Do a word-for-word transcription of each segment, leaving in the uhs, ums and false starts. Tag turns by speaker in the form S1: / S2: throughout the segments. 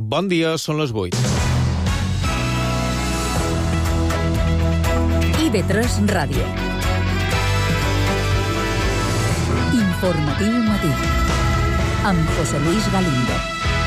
S1: Bon dia, són les vuit.
S2: I B tres Ràdio. Informatiu matí. Amb José Luis Galindo.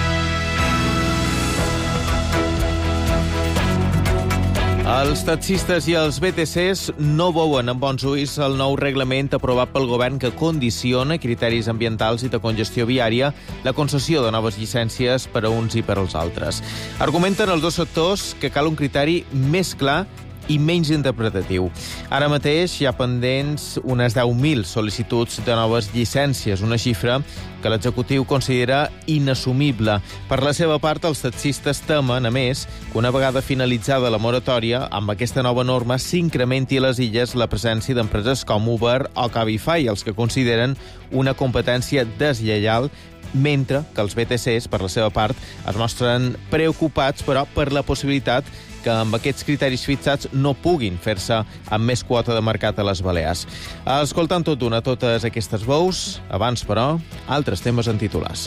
S1: Els taxistes i els B T Cs no veuen amb bons ulls el nou reglament aprovat pel govern que condiciona criteris ambientals i de congestió viària la concessió de noves llicències per a uns i per als altres. Argumenten els dos sectors que cal un criteri més clar i menys interpretatiu. Ara mateix hi ha pendents unes deu mil sol·licituds de noves llicències, una xifra que l'executiu considera inassumible. Per la seva part, els taxistes temen, a més, que una vegada finalitzada la moratòria, amb aquesta nova norma s'incrementi a les illes la presència d'empreses com Uber o Cabify, els que consideren una competència deslleial, mentre que els B T Cs, per la seva part, es mostren preocupats, però, per la possibilitat que amb aquests criteris fixats no puguin fer-se amb més quota de mercat a les Balears. Escoltant tot d'una totes aquestes veus, abans, però, altres temes en titulars.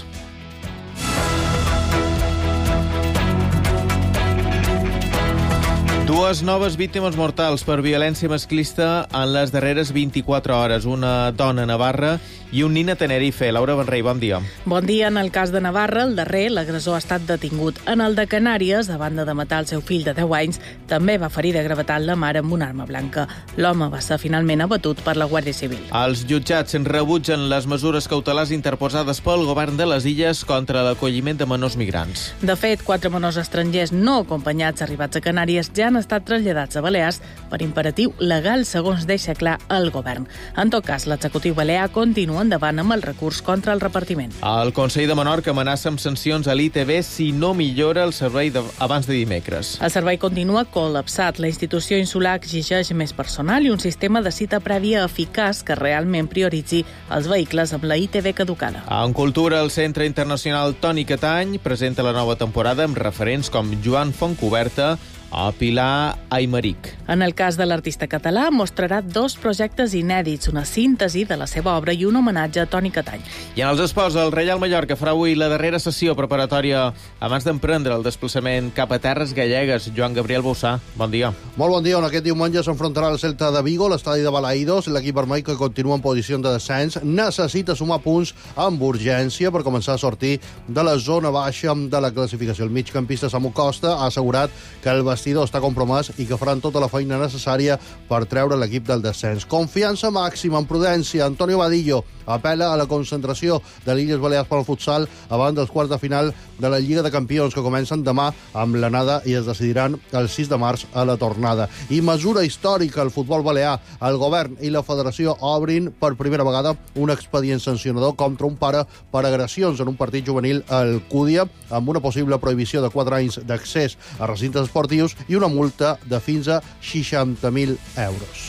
S1: Dues noves víctimes mortals per violència masclista en les darreres vint-i-quatre hores. Una dona a Navarra i un nin a Tenerife. Laura Benrey, bon dia.
S3: Bon dia. En el cas de Navarra, el darrer, l'agressor ha estat detingut. En el de Canàries, a banda de matar el seu fill de deu anys, també va ferir de gravetat la mare amb una arma blanca. L'home va ser finalment abatut per la Guàrdia Civil.
S1: Els jutjats rebutgen les mesures cautelars interposades pel govern de les Illes contra l'acolliment de menors migrants.
S3: De fet, quatre menors estrangers no acompanyats arribats a Canàries ja han estat traslladats a Balears per imperatiu legal, segons deixa clar el govern. En tot cas, l'executiu balear continua endavant amb el recurs contra el repartiment.
S1: El Consell de Menorca amenaça amb sancions a l'I T B si no millora el servei de, abans de dimecres.
S3: El servei continua col·lapsat. La institució insular exigeix més personal i un sistema de cita prèvia eficaç que realment prioritzi els vehicles amb la I T B caducada.
S1: En cultura, el Centre Internacional Toni Catany presenta la nova temporada amb referents com Joan Fontcoberta o Pilar Aymeric.
S3: En el cas de l'artista català, mostrarà dos projectes inèdits, una síntesi de la seva obra i un homenatge a Toni Catany.
S1: I en els esports, el Reial Mallorca farà avui la darrera sessió preparatòria abans d'emprendre el desplaçament cap a terres gallegues. Joan Gabriel Bossà, bon dia.
S4: Molt bon dia. On aquest diumenge s'enfrontarà el Celta de Vigo, l'estadi de Balaïdos. L'equip vermell, que continua en posició de descens, necessita sumar punts amb urgència per començar a sortir de la zona baixa de la classificació. El migcampista Samu Costa ha assegurat que el vestidor està compromès i que faran tota la feina necessària per treure l'equip del descens. Confiança màxima en prudència. Antonio Vadillo apela a la concentració de l'Illes Balears pel futsal abans dels quarts de final de la Lliga de Campions, que comencen demà amb l'anada i es decidiran el sis de març a la tornada. I mesura històrica al futbol balear. El govern i la federació obrin per primera vegada un expedient sancionador contra un pare per agressions en un partit juvenil al Cúdia, amb una possible prohibició de quatre anys d'accés a recintes esportius i una multa de fins a seixanta mil euros.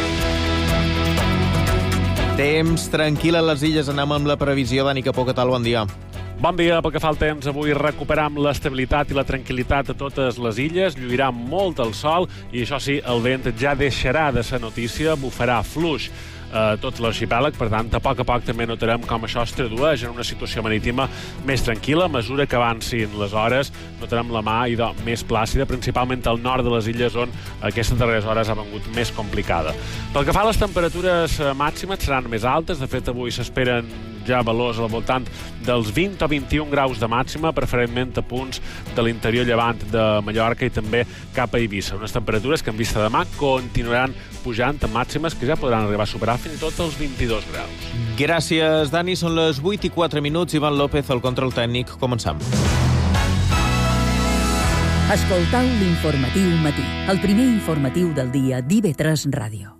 S1: Temps tranquil a les Illes. Anem amb la previsió. Dani Capó, què tal? Bon dia.
S5: Bon dia. Pel que fa al temps, avui recuperam l'estabilitat i la tranquil·litat a totes les illes, lluirà molt el sol i, això sí, el vent ja deixarà de ser notícia, bufarà fluix a tot l'arxipèlag. Per tant, a poc a poc també notarem com això es tradueix en una situació marítima més tranquil·la. A mesura que avancin les hores, notarem la mà idò més plàcida, principalment al nord de les illes, on aquestes darreres hores ha vengut més complicada. Pel que fa a les temperatures màximes, seran més altes. De fet, avui s'esperen ja valors al voltant dels vint o vint-i-un graus de màxima, preferentment a punts de l'interior llevant de Mallorca i també cap a Eivissa. Unes temperatures que en vista de demà continuaran pujant amb màximes que ja podran arribar a superar fins i tot els vint-i-dos graus.
S1: Gràcies, Dani. Són les vuit i quatre minuts. Ivan López, el control tècnic. Comencem.
S2: Escoltau l'informatiu matí, el primer informatiu del dia d'I B tres Ràdio.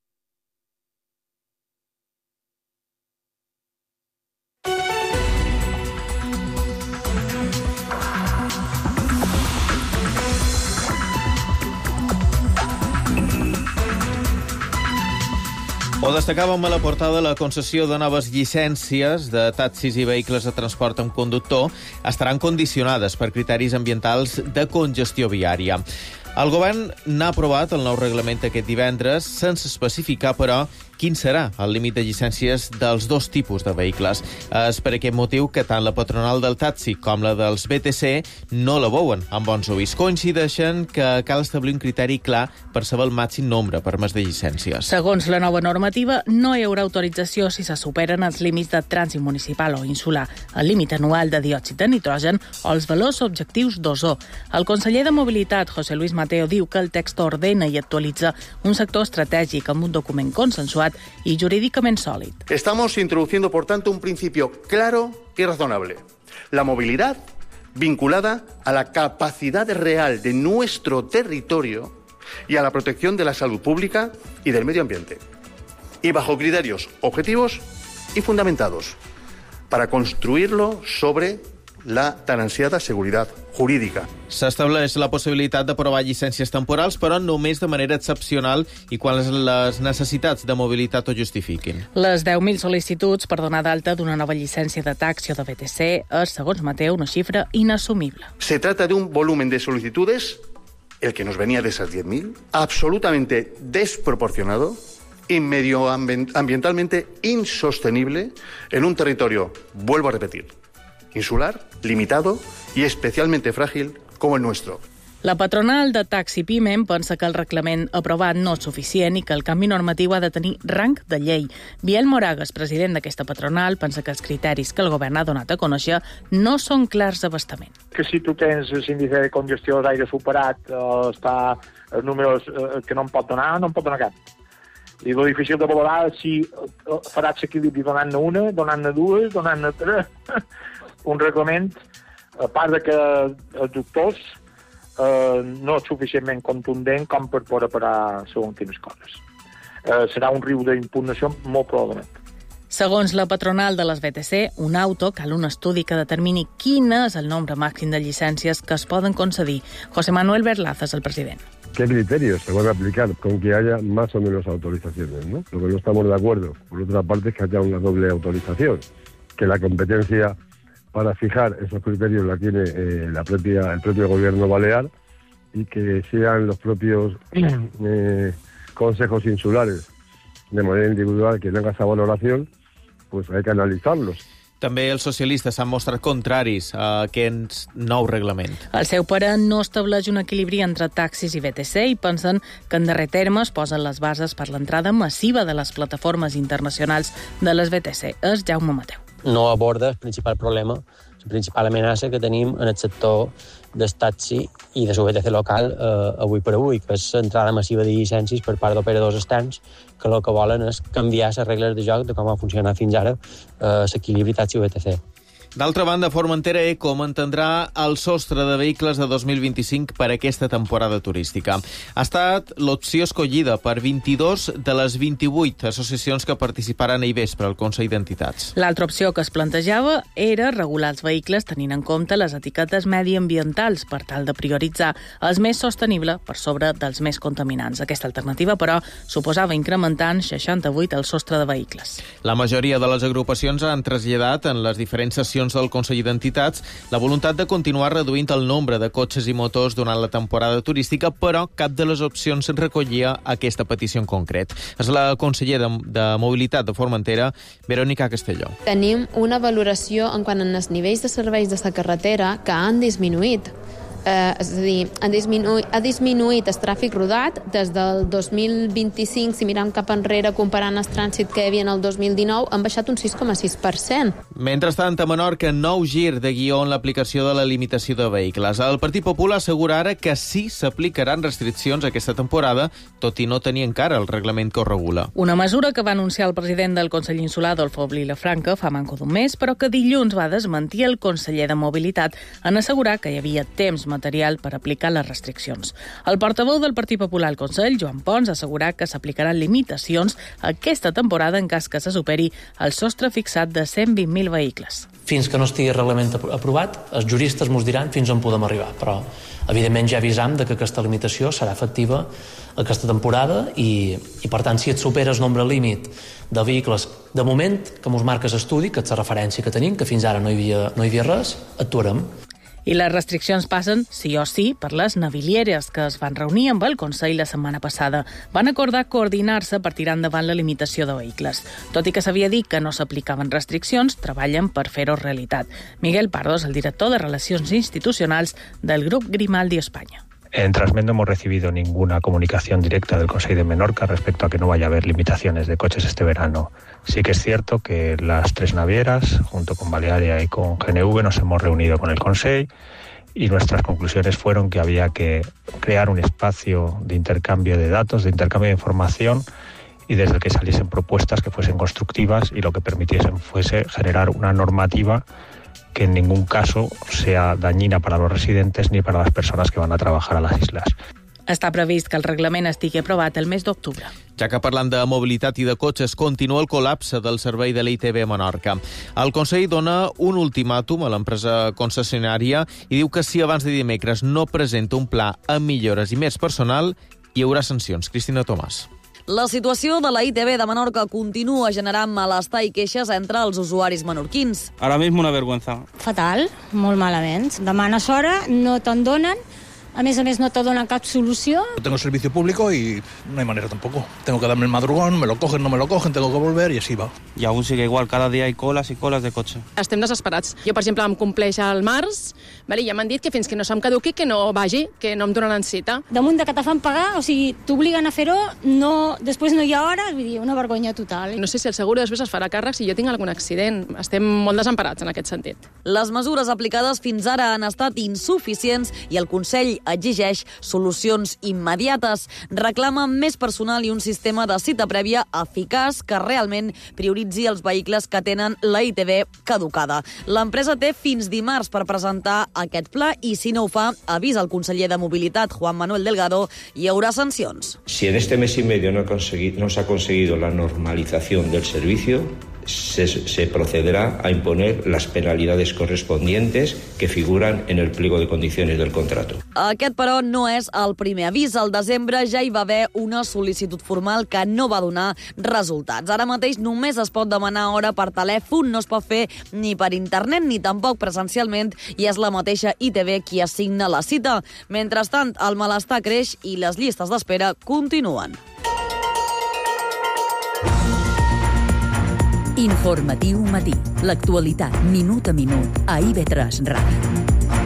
S1: Ho destacàvem a la portada, la concessió de noves llicències de taxis i vehicles de transport amb conductor estaran condicionades per criteris ambientals de congestió viària. El govern n'ha aprovat el nou reglament aquest divendres, sense especificar, però, quin serà el límit de llicències dels dos tipus de vehicles. És per aquest motiu que tant la patronal del taxi com la dels B T C no la veuen amb bons ulls. Coincideixen que cal establir un criteri clar per saber el màxim nombre permès de llicències.
S3: Segons la nova normativa, no hi haurà autorització si se superen els límits de trànsit municipal o insular, el límit anual de diòxid de nitrogen o els valors objectius d'ozó. El conseller de Mobilitat, José Luis Mateo, diu que el text ordena i actualitza un sector estratègic amb un document consensuat y jurídicamente sólido.
S6: Estamos introduciendo, por tanto, un principio claro y razonable. La movilidad vinculada a la capacidad real de nuestro territorio y a la protección de la salud pública y del medio ambiente. Y bajo criterios objetivos y fundamentados, para construirlo sobre la tan ansiada seguretat jurídica.
S1: S'estableix la possibilitat d'aprovar llicències temporals, però només de manera excepcional i quan les necessitats de mobilitat ho justifiquin.
S3: Les deu mil sol·licituds per donar d'alta d'una nova llicència de taxi o de B T C és, segons Mateu, una xifra inassumible.
S6: Se trata de un volumen de solicitudes, el que nos venía de esas diez mil, absolutamente desproporcionado y medioambientalmente insostenible en un territorio, vuelvo a repetir, insular, limitado y especialmente frágil como el nuestro.
S3: La patronal de Taxi Pimem pensa que el reglament aprovat no és suficient i que el canvi normatiu ha de tenir rang de llei. Biel Moragas, president d'aquesta patronal, pensa que els criteris que el govern ha donat a conèixer no són clars d'abastament.
S7: Que si tu tens l'índice de congestió d'aire superat, eh, està els números eh, que no em pot donar, no em pot donar cap. I el difícil de valorar és si faràs l'equilibri donant-ne una, donant-ne dues, donant-ne tres. Un reglament, a part de que els doctors eh, no és suficientment contundent com per poder parar segons quines coses. Eh, serà un riu d'impugnació molt probablement.
S3: Segons la patronal de les B T C, un auto cal un estudi que determini quin és el nombre màxim de llicències que es poden concedir. José Manuel Berlaza és el president.
S8: ¿Qué criterios se van a aplicar con que haya más o menos autorizaciones, ¿no? Lo que no estamos de acuerdo, por otra parte, es que haya una doble autorización, que la competencia para fijar esos criterios la tiene eh, la propia, el propio gobierno balear y que sean los propios eh, consejos insulares de manera individual que hagan esa valoración, pues hay que analizarlos.
S1: També els socialistes s'han mostrat contraris a aquest nou reglament.
S3: El seu pare no estableix un equilibri entre taxis i B T C i pensen que en darrer terme es posen les bases per l'entrada massiva de les plataformes internacionals de les B T C. És Jaume Mateu.
S9: No aborda el principal problema, la principal amenaça que tenim en el sector del taxi i de la B T C local eh, avui per avui, que és l'entrada massiva de llicències per part d'operadors externs que el que volen és canviar les regles de joc de com ha funcionat fins ara eh, l'equilibri taxi B T C.
S1: D'altra banda, Formentera Eco mantindrà el sostre de vehicles de dos mil vint-i-cinc per aquesta temporada turística. Ha estat l'opció escollida per vint-i-dos de les vint-i-vuit associacions que participaran ahir vespre al Consell d'Entitats.
S3: L'altra opció que es plantejava era regular els vehicles tenint en compte les etiquetes mediambientals per tal de prioritzar els més sostenibles per sobre dels més contaminants. Aquesta alternativa, però, suposava incrementar en seixanta-vuit el sostre de vehicles.
S1: La majoria de les agrupacions han traslladat en les diferents sessions del Consell d'Entitats la voluntat de continuar reduint el nombre de cotxes i motors durant la temporada turística, però cap de les opcions recollia aquesta petició en concret. És la consellera de, de Mobilitat de Formentera, Verònica Castelló.
S10: Tenim una valoració en quant als nivells de serveis de la carretera que han disminuït. Eh, és a dir, ha disminuït, ha disminuït el tràfic rodat des del dos mil vint-i-cinc, si mirem cap enrere comparant el trànsit que hi havia en el dos mil dinou, han baixat un sis coma sis per cent.
S1: Mentrestant, a Menorca, nou gir de guió en l'aplicació de la limitació de vehicles. El Partit Popular assegura ara que sí s'aplicaran restriccions aquesta temporada, tot i no tenir encara el reglament que ho regula.
S3: Una mesura que va anunciar el president del Consell Insular, Adolfo Vilafranca, fa manco d'un mes, però que dilluns va desmentir el conseller de Mobilitat en assegurar que hi havia temps material per aplicar les restriccions. El portaveu del Partit Popular al Consell, Joan Pons, ha assegurat que s'aplicaran limitacions aquesta temporada en cas que se superi el sostre fixat de cent vint mil vehicles.
S11: Fins que no estigui el reglament aprovat, els juristes ens diran fins on podem arribar, però evidentment ja avisam de que aquesta limitació serà efectiva aquesta temporada i, i per tant, si et supera el nombre límit de vehicles, de moment, que mos marques estudi, que és la referència que tenim, que fins ara no hi havia, no hi havia res, actuarem.
S3: I les restriccions passen, sí o sí, per les navilieres que es van reunir amb el Consell la setmana passada. Van acordar coordinar-se per tirar endavant la limitació de vehicles. Tot i que s'havia dit que no s'aplicaven restriccions, treballen per fer-ho realitat. Miguel Pardos, el director de Relacions Institucionals del Grup Grimaldi España.
S12: En Transmed no hemos recibido ninguna comunicación directa del Consejo de Menorca respecto a que no vaya a haber limitaciones de coches este verano. Sí que es cierto que las tres navieras, junto con Balearia y con G N V, nos hemos reunido con el Consejo y nuestras conclusiones fueron que había que crear un espacio de intercambio de datos, de intercambio de información y desde el que saliesen propuestas que fuesen constructivas y lo que permitiesen fuese generar una normativa que en ningún caso sea dañina para los residentes ni para las personas que van a trabajar a las islas.
S3: Està previst que el reglament estigui aprovat el mes d'octubre.
S1: Ja que parlant de mobilitat i de cotxes, continua el col·lapse del servei de l'I T B a Menorca. El Consell dona un ultimàtum a l'empresa concessionària i diu que si abans de dimecres no presenta un pla amb millores i més personal, hi haurà sancions. Cristina Tomàs.
S13: La situació de la I T B de Menorca continua generant malestar i queixes entre els usuaris menorquins.
S14: Ara mismo una vergüenza.
S15: Fatal, molt malament. Demanes hora, no te'n donen. A més a més, no te donen cap solució.
S16: Tengo servicio público y no hay manera tampoco. Tengo que darme el madrugón, me lo cogen, no me lo cogen, tengo que volver y así va.
S14: Y aún sigue igual, cada dia hi coles i coles de cotxe.
S17: Estem desesperats. Jo, per exemple, em compleix al març, vale, i ja m'han dit que fins que no se'm caduqui que no vagi, que no em donen cita.
S15: Damunt de que te fan pagar, o sigui, t'obliguen a fer-ho, no, després no hi ha hores, vull dir, una vergonya total.
S17: No sé si el seguro després es farà càrrec si jo tinc algun accident. Estem molt desemparats en aquest sentit.
S13: Les mesures aplicades fins ara han estat insuficients i el Consell exigeix solucions immediates. Reclama més personal i un sistema de cita prèvia eficaç que realment prioritzi els vehicles que tenen la I T B caducada. L'empresa té fins dimarts per presentar aquest pla i, si no ho fa, avisa el conseller de Mobilitat, Juan Manuel Delgado, hi haurà sancions.
S18: Si en este mes y medio no, no se ha conseguido la normalización del servicio, Se, se procederá a imponer las penalidades correspondientes que figuran en el pliego de condiciones del contrato.
S13: Aquest, però, no és el primer avís. Al desembre ja hi va haver una sol·licitud formal que no va donar resultats. Ara mateix només es pot demanar hora per telèfon, no es pot fer ni per internet ni tampoc presencialment i és la mateixa I T B qui assigna la cita. Mentrestant, el malestar creix i les llistes d'espera continuen.
S2: Informatiu matí. L'actualitat minut a minut a I V tres Ràdio.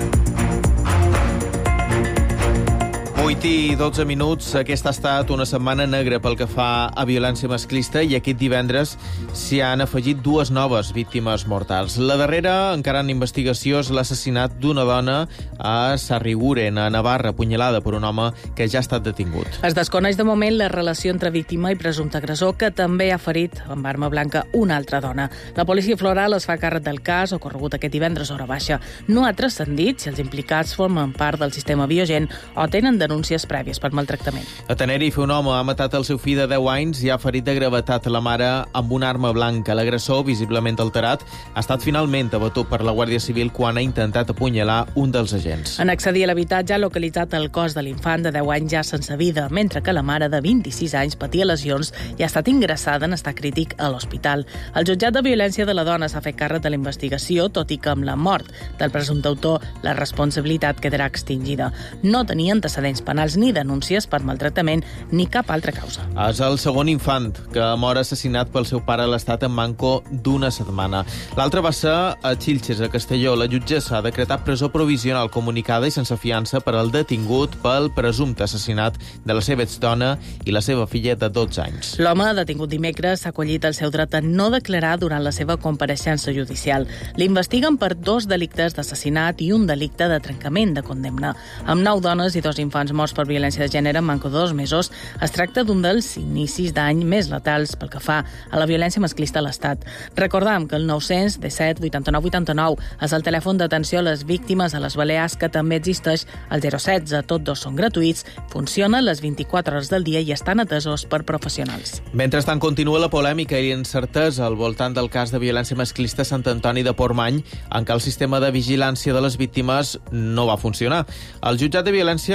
S1: vuit i dotze minuts. Aquesta ha estat una setmana negra pel que fa a violència masclista i aquest divendres s'hi han afegit dues noves víctimes mortals. La darrera, encara en investigació, és l'assassinat d'una dona a Sarriguren, a Navarra, apunyalada per un home que ja ha estat detingut.
S3: Es desconeix de moment la relació entre víctima i presumpte agressor, que també ha ferit amb arma blanca una altra dona. La policia floral es fa càrrec del cas, ocorregut aquest divendres a hora baixa. No ha transcendit si els implicats formen part del sistema Biogen o tenen denúncies prèvies per maltractament.
S1: A Tenerife, un home ha matat el seu fill de deu anys i ha ferit de gravetat la mare amb una arma blanca. L'agressor, visiblement alterat, ha estat finalment abatut per la Guàrdia Civil quan ha intentat apunyalar un dels agents.
S3: En accedir a l'habitatge ha localitzat el cos de l'infant de deu anys ja sense vida, mentre que la mare de vint-i-sis anys patia lesions i ha estat ingressada en estat crític a l'hospital. El jutjat de violència de la dona s'ha fet càrrec de la investigació, tot i que amb la mort del presumpte autor la responsabilitat quedarà extingida. No tenia antecedents penals ni denúncies per maltractament ni cap altra causa.
S1: És el segon infant que mor assassinat pel seu pare a l'estat en manco d'una setmana. L'altre va ser a Xilxes, a Castelló. La jutgessa ha decretat presó provisional comunicada i sense fiança per al detingut pel presumpte assassinat de la seva exdona i la seva filla de dotze anys.
S3: L'home, detingut dimecres, s'ha acollit el seu dret a no declarar durant la seva compareixença judicial. L'investiguen per dos delictes d'assassinat i un delicte de trencament de condemna. Amb nou dones i dos infants morts per violència de gènere en manco de dos mesos, es tracta d'un dels inicis d'any més letals pel que fa a la violència masclista a l'Estat. Recordam que el nou cents disset vuitanta-nou vuitanta-nou és el telèfon d'atenció a les víctimes a les Balears, que també existeix el zero setze. Tots dos són gratuïts, funcionen les vint-i-quatre hores del dia i estan atesos per professionals.
S1: Mentrestant, continua la polèmica i incertesa al voltant del cas de violència masclista a Sant Antoni de Portmany, en què el sistema de vigilància de les víctimes no va funcionar. El jutjat de violència contra la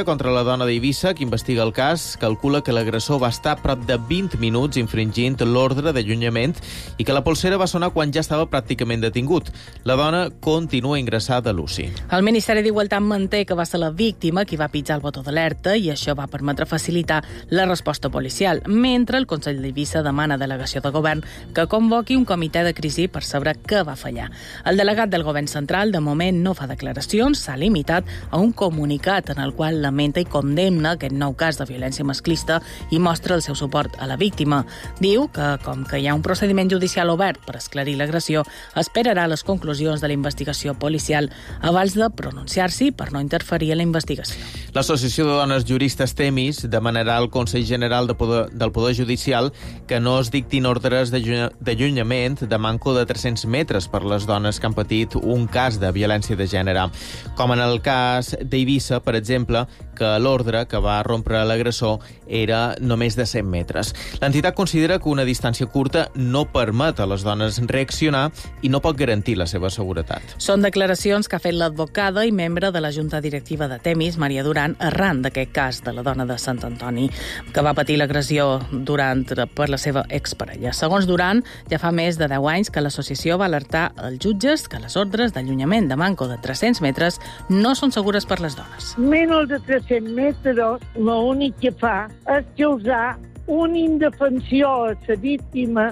S1: la dona d'Eivissa, que investiga el cas, calcula que l'agressor va estar prop de vint minuts infringint l'ordre d'allunyament i que la polsera va sonar quan ja estava pràcticament detingut. La dona continua ingressada a l'U C I.
S3: El Ministeri d'Igualtat manté que va ser la víctima qui va pitjar el botó d'alerta i això va permetre facilitar la resposta policial, mentre el Consell d'Eivissa demana a delegació de govern que convoqui un comitè de crisi per saber què va fallar. El delegat del govern central de moment no fa declaracions, s'ha limitat a un comunicat en el qual lamenta i condemna aquest nou cas de violència masclista i mostra el seu suport a la víctima. Diu que, com que hi ha un procediment judicial obert per esclarir l'agressió, esperarà les conclusions de la investigació policial abans de pronunciar-s'hi per no interferir en la investigació.
S1: L'Associació de Dones Juristes Temis demanarà al Consell General de Poder, del Poder Judicial que no es dictin ordres d'allunyament de manco de tres-cents metres per les dones que han patit un cas de violència de gènere. Com en el cas d'Eivissa, per exemple, que l'ordre que va rompre l'agressor era només de cent metres. L'entitat considera que una distància curta no permet a les dones reaccionar i no pot garantir la seva seguretat.
S3: Són declaracions que ha fet l'advocada i membre de la Junta Directiva de Temis, Maria Duran, arran d'aquest cas de la dona de Sant Antoni, que va patir l'agressió durant per la seva exparella. Segons Duran, ja fa més de deu anys que l'associació va alertar els jutges que les ordres d'allunyament de manco de tres-cents metres no són segures per les dones.
S19: Menys de tres-cents metres, l'únic que fa és causar una indefensió a la víctima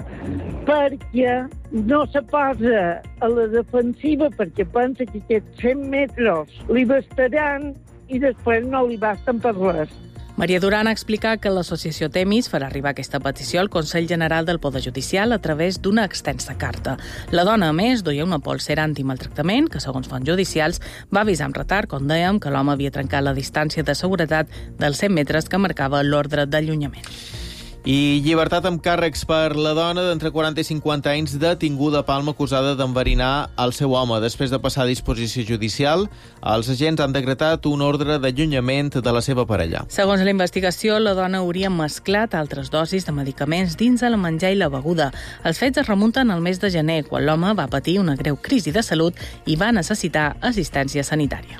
S19: perquè no se posa a la defensiva perquè pensa que aquests cent metres li bastaran i després no li basten per res.
S3: Maria Duran ha explicat que l'associació Temis farà arribar aquesta petició al Consell General del Poder Judicial a través d'una extensa carta. La dona, a més, duia una polsera antimaltractament que, segons fonts judicials, va avisar amb retard, com dèiem, que l'home havia trencat la distància de seguretat dels cent metres que marcava l'ordre d'allunyament.
S1: I llibertat amb càrrecs per la dona d'entre quaranta i cinquanta anys detinguda a Palma acusada d'enverinar el seu home. Després de passar a disposició judicial, els agents han decretat un ordre d'allunyament de la seva parella.
S3: Segons la investigació, la dona hauria mesclat altres dosis de medicaments dins el menjar i la beguda. Els fets es remunten al mes de gener, quan l'home va patir una greu crisi de salut i va necessitar assistència sanitària.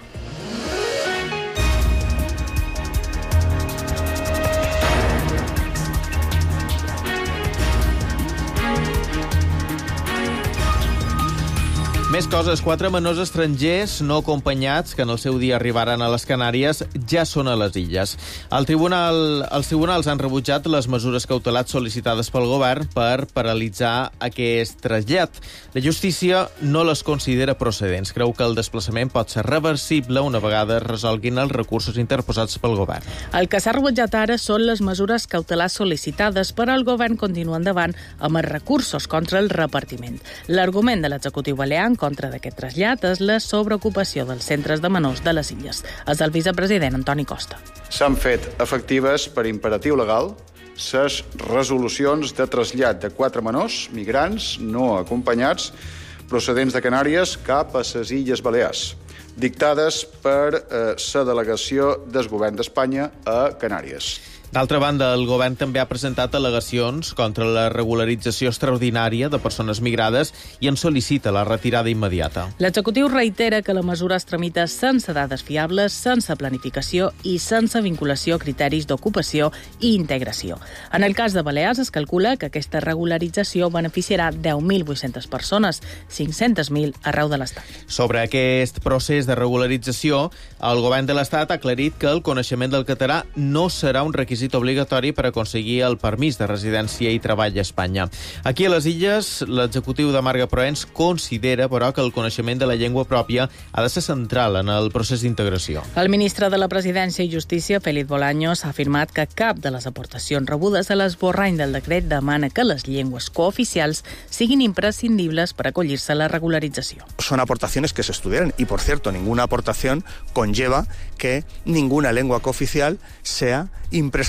S1: Més coses. Quatre menors estrangers no acompanyats que en el seu dia arribaren a les Canàries ja són a les illes. El tribunal, els tribunals han rebutjat les mesures cautelars sol·licitades pel govern per paralitzar aquest trasllat. La justícia no les considera procedents. Creu que el desplaçament pot ser reversible una vegada es resolguin els recursos interposats pel govern.
S3: El que s'ha rebutjat ara són les mesures cautelars sol·licitades, però el govern continua endavant amb els recursos contra el repartiment. L'argument de l'executiu balear en contra d'aquest trasllat és la sobreocupació dels centres de menors de les illes. És el vicepresident Antoni Costa.
S20: S'han fet efectives per imperatiu legal les resolucions de trasllat de quatre menors migrants no acompanyats procedents de Canàries cap a les Illes Balears, dictades per eh, la delegació del govern d'Espanya a Canàries.
S1: D'altra banda, el govern també ha presentat al·legacions contra la regularització extraordinària de persones migrades i en sol·licita la retirada immediata.
S3: L'executiu reitera que la mesura es tramita sense dades fiables, sense planificació i sense vinculació a criteris d'ocupació i integració. En el cas de Balears es calcula que aquesta regularització beneficiarà deu mil vuit-centes persones, cinc-centes mil arreu de l'Estat.
S1: Sobre aquest procés de regularització, el govern de l'Estat ha aclarit que el coneixement del català no serà un requisit obligatori per aconseguir el permís de residència i treball a Espanya. Aquí a les Illes, l'executiu de Marga Proens considera, però, que el coneixement de la llengua pròpia ha de ser central en el procés d'integració.
S3: El ministre de la Presidència i Justícia, Félix Bolaños, ha afirmat que cap de les aportacions rebudes a l'esborrany del decret demana que les llengües cooficials siguin imprescindibles per acollir-se a la regularització.
S21: Son aportaciones que se estudiaron y, por cierto, ninguna aportación conlleva que ninguna lengua cooficial sea imprescindible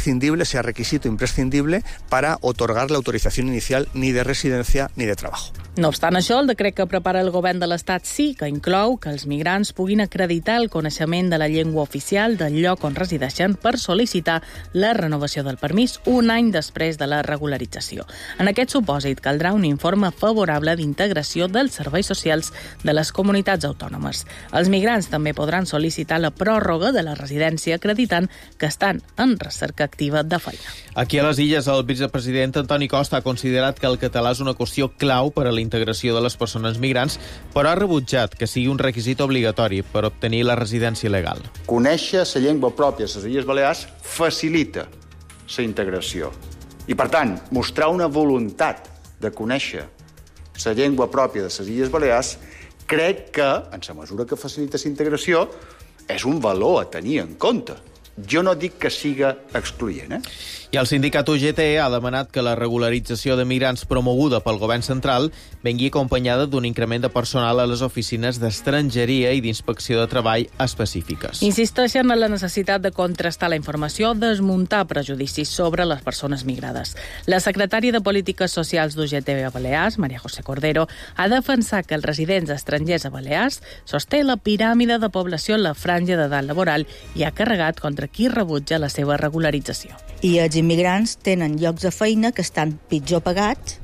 S21: imprescindible, sea requisito imprescindible para otorgar la autorización inicial ni de residencia ni de trabajo.
S3: No obstant això, el decret que prepara el govern de l'Estat sí que inclou que els migrants puguin acreditar el coneixement de la llengua oficial del lloc on resideixen per sol·licitar la renovació del permís un any després de la regularització. En aquest supòsit caldrà un informe favorable d'integració dels serveis socials de les comunitats autònomes. Els migrants també podran sol·licitar la pròrroga de la residència acreditant que estan en recerca activa de feina.
S1: Aquí a les Illes, el vicepresident Antoni Costa ha considerat que el català és una qüestió clau per a la integració de les persones migrants, però ha rebutjat que sigui un requisit obligatori per obtenir la residència legal.
S20: Conèixer la llengua pròpia de les Illes Balears facilita la integració. I, per tant, mostrar una voluntat de conèixer la llengua pròpia de les Illes Balears crec que, en la mesura que facilita la integració, és un valor a tenir en compte. Jo no dic que siga excloent, eh?
S1: I el sindicat U G T ha demanat que la regularització de migrants promoguda pel govern central vengui acompanyada d'un increment de personal a les oficines d'estrangeria i d'inspecció de treball específiques.
S3: Insisteixen en la necessitat de contrastar la informació, desmuntar prejudicis sobre les persones migrades. La secretària de Polítiques Socials d'U G T a Balears, Maria José Cordero, ha defensat que els residents estrangers a Balears sosté la piràmide de població en la franja d'edat laboral i ha carregat contra qui rebutja la seva regularització.
S4: I els immigrants tenen llocs de feina que estan pitjor pagats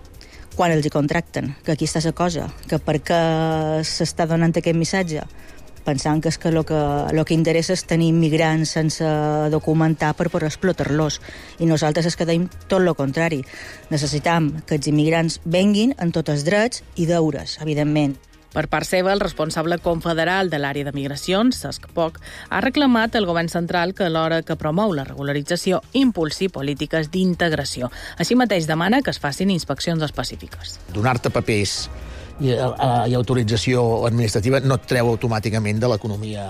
S4: quan els hi contracten, que aquí està la cosa, que per què s'està donant aquest missatge? Pensant que és que el que, lo que interessa és tenir immigrants sense documentar per poder explotar-los. I nosaltres es quedem tot el contrari. Necessitam que els immigrants venguin amb tots els drets i deures, evidentment.
S3: Per part seva, el responsable confederal de l'àrea de migracions, Cesc Poch, ha reclamat al govern central que a l'hora que promou la regularització impulsi polítiques d'integració. Així mateix demana que es facin inspeccions específiques.
S16: Donar-te papers i, i autorització administrativa no et treu automàticament de l'economia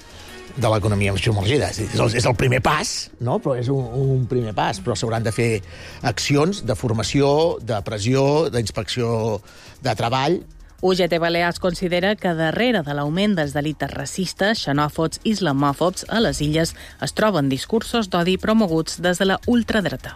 S16: de l'economia submergida. És el, és el primer pas, no? Però és un, un primer pas, però s'hauran de fer accions de formació, de pressió, d'inspecció de treball.
S3: U G T Balears considera que darrere de l'augment dels delictes racistes, xenòfobs i islamòfobs a les illes es troben discursos d'odi promoguts des de la ultradreta.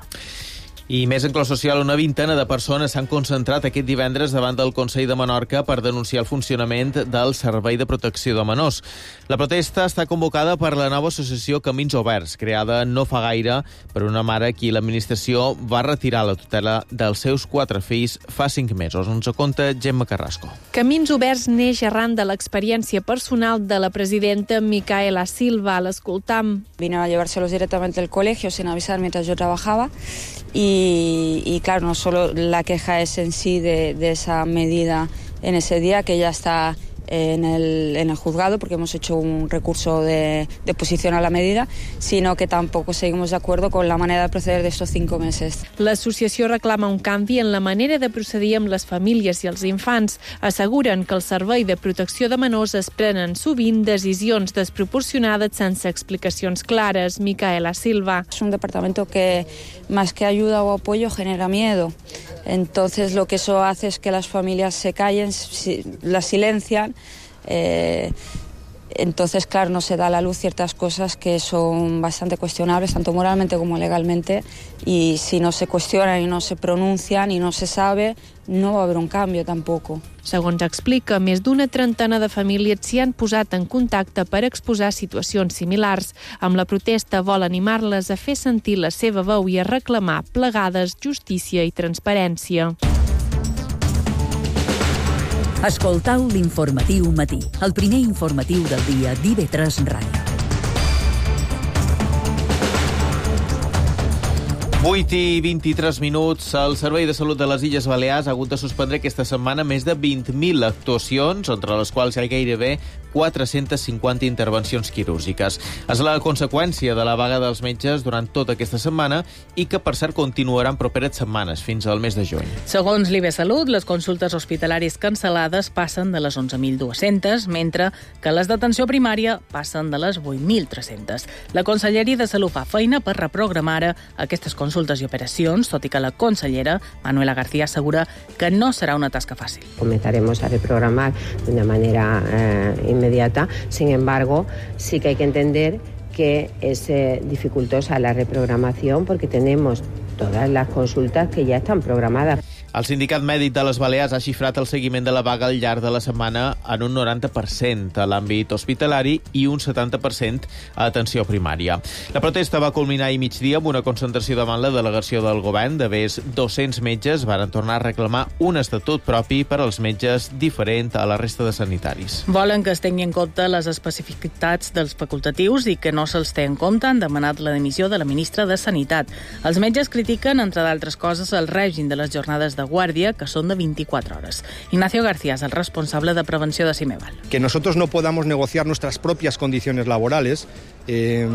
S1: I més en clau social, una vintena de persones s'han concentrat aquest divendres davant del Consell de Menorca per denunciar el funcionament del Servei de Protecció de Menors. La protesta està convocada per la nova associació Camins Oberts, creada no fa gaire per una mare a qui l'administració va retirar la tutela dels seus quatre fills fa cinc mesos. Ens ho conta Gemma Carrasco.
S22: Camins Oberts neix arran de l'experiència personal de la presidenta Micaela Silva. L'escoltam.
S23: Vino a llevárselos directamente del colegio sin avisar mientras yo trabajaba. Y, y claro, no solo la queja es en sí de, de esa medida en ese día, que ya está en el, en el juzgado, porque hemos hecho un recurso de, de oposición a la medida, sino que tampoco seguimos de acuerdo con la manera de proceder de estos cinco meses.
S22: L'associació reclama un canvi en la manera de procedir amb les famílies i els infants. Asseguren que el Servei de Protecció de Menors es prenen sovint decisions desproporcionades sense explicacions clares. Micaela Silva.
S23: Es un departamento que, más que ayuda o apoyo, genera miedo. Entonces lo que eso hace es que las familias se callen, las silencian. Eh, entonces, claro, no se da a la luz ciertas cosas que son bastante cuestionables, tanto moralmente como legalmente, y si no se cuestionan y no se pronuncian y no se sabe, no va a haber un canvi tampoc.
S22: Segons explica, més d'una trentena de famílies s'hi han posat en contacte per exposar situacions similars. Amb la protesta vol animar-les a fer sentir la seva veu i a reclamar plegades justícia i transparència.
S2: Escoltau l'informatiu matí, el primer informatiu del dia d'I V tres Ràdio.
S1: vuit i vint-i-tres minuts. El Servei de Salut de les Illes Balears ha hagut de suspendre aquesta setmana més de vint mil actuacions, entre les quals hi ha gairebé quatre-centes cinquanta intervencions quirúrgiques. És la conseqüència de la vaga dels metges durant tota aquesta setmana i que, per cert, continuaran properes setmanes, fins al mes de juny.
S3: Segons l'I B Salut, les consultes hospitalàries cancel·lades passen de les onze mil dues-centes, mentre que les d'atenció primària passen de les vuit mil tres-centes. La Conselleria de Salut fa feina per reprogramar aquestes consultes i operacions, tot i que la consellera, Manuela García, assegura que no serà una tasca fàcil.
S24: Comenzaremos a reprogramar de una manera eh, inmediata. Sin embargo, sí que hay que entender
S5: que es eh, dificultosa la reprogramación porque tenemos todas las consultas que ya están programadas.
S1: El Sindicat Mèdic de les Balears ha xifrat el seguiment de la vaga al llarg de la setmana en un noranta per cent a l'àmbit hospitalari i un setanta per cent a atenció primària. La protesta va culminar ahir migdia amb una concentració davant la delegació del govern. De més dos-cents metges varen tornar a reclamar un estatut propi per als metges diferent a la resta de sanitaris.
S3: Volen que es tingui en compte les especificitats dels facultatius i que no se'ls té en compte. Han demanat la dimissió de la ministra de Sanitat. Els metges critiquen, entre d'altres coses, el règim de les jornades de guàrdia, que són de veinticuatro hores. Ignacio García és el responsable de prevenció de Cimeval.
S6: Que nosotros no podamos negociar nuestras propias condiciones laborales, eh,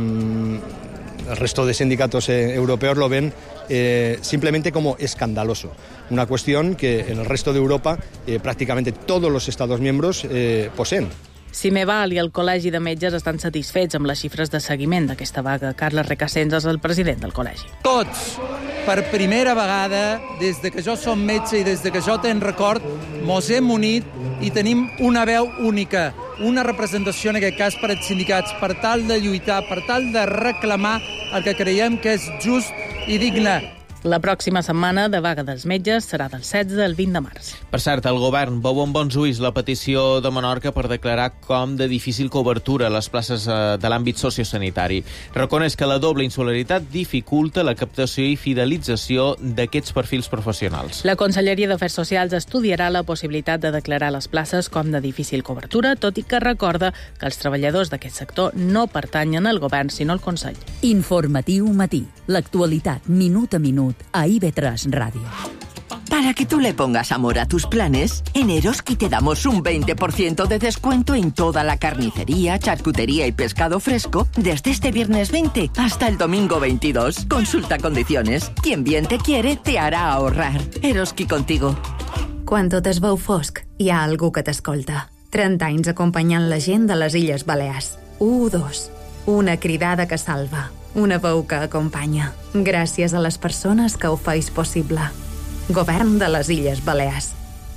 S6: el resto de sindicatos eh, europeos lo ven eh, simplemente como escandaloso. Una cuestión que en el resto de Europa eh, prácticamente todos los Estados miembros eh, poseen.
S3: Cimeval i el Col·legi de Metges estan satisfets amb les xifres de seguiment d'aquesta vaga. Carles Recasens és el president del col·legi.
S7: Tots, per primera vegada, des de que jo som metge i des de que jo tenc record, mos hem unit i tenim una veu única, una representació, en aquest cas, per als sindicats, per tal de lluitar, per tal de reclamar el que creiem que és just i digne.
S3: La pròxima setmana de vaga dels metges serà del setze al vint de març.
S1: Per cert, el govern veu amb bons ulls la petició de Menorca per declarar com de difícil cobertura a les places de l'àmbit sociosanitari. Reconeix que la doble insularitat dificulta la captació i fidelització d'aquests perfils professionals.
S3: La Conselleria d'Afers Socials estudiarà la possibilitat de declarar les places com de difícil cobertura, tot i que recorda que els treballadors d'aquest sector no pertanyen al govern, sinó al Consell.
S2: Informatiu Matí. L'actualitat, minut a minut, a I V tres Radio.
S24: Para que tú le pongas amor a tus planes, en Eroski te damos un veinte por ciento de descuento en toda la carnicería, charcutería y pescado fresco desde este viernes veinte hasta el domingo veintidós. Consulta condiciones. Quien bien te quiere te hará ahorrar. Eroski contigo.
S25: Quan tot es veu fosc, hi ha algú que t'escolta. trenta anys acompanyant la gent de les Illes Balears. u dos. Una cridada que salva. Una veu que acompanya. Gràcies a les persones que ho feis possible. Govern de les Illes Balears.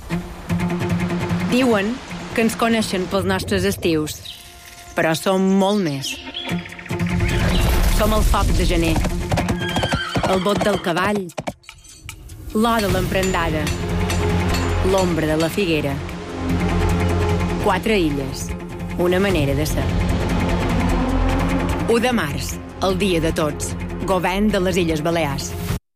S26: Diuen que ens coneixen pels nostres estius, però som molt més. Som el foc de gener, el bot del cavall, l'or de l'emprendada, l'ombra de la figuera. Quatre illes, una manera de ser. u de març, el dia de tots. Govern de les Illes Balears.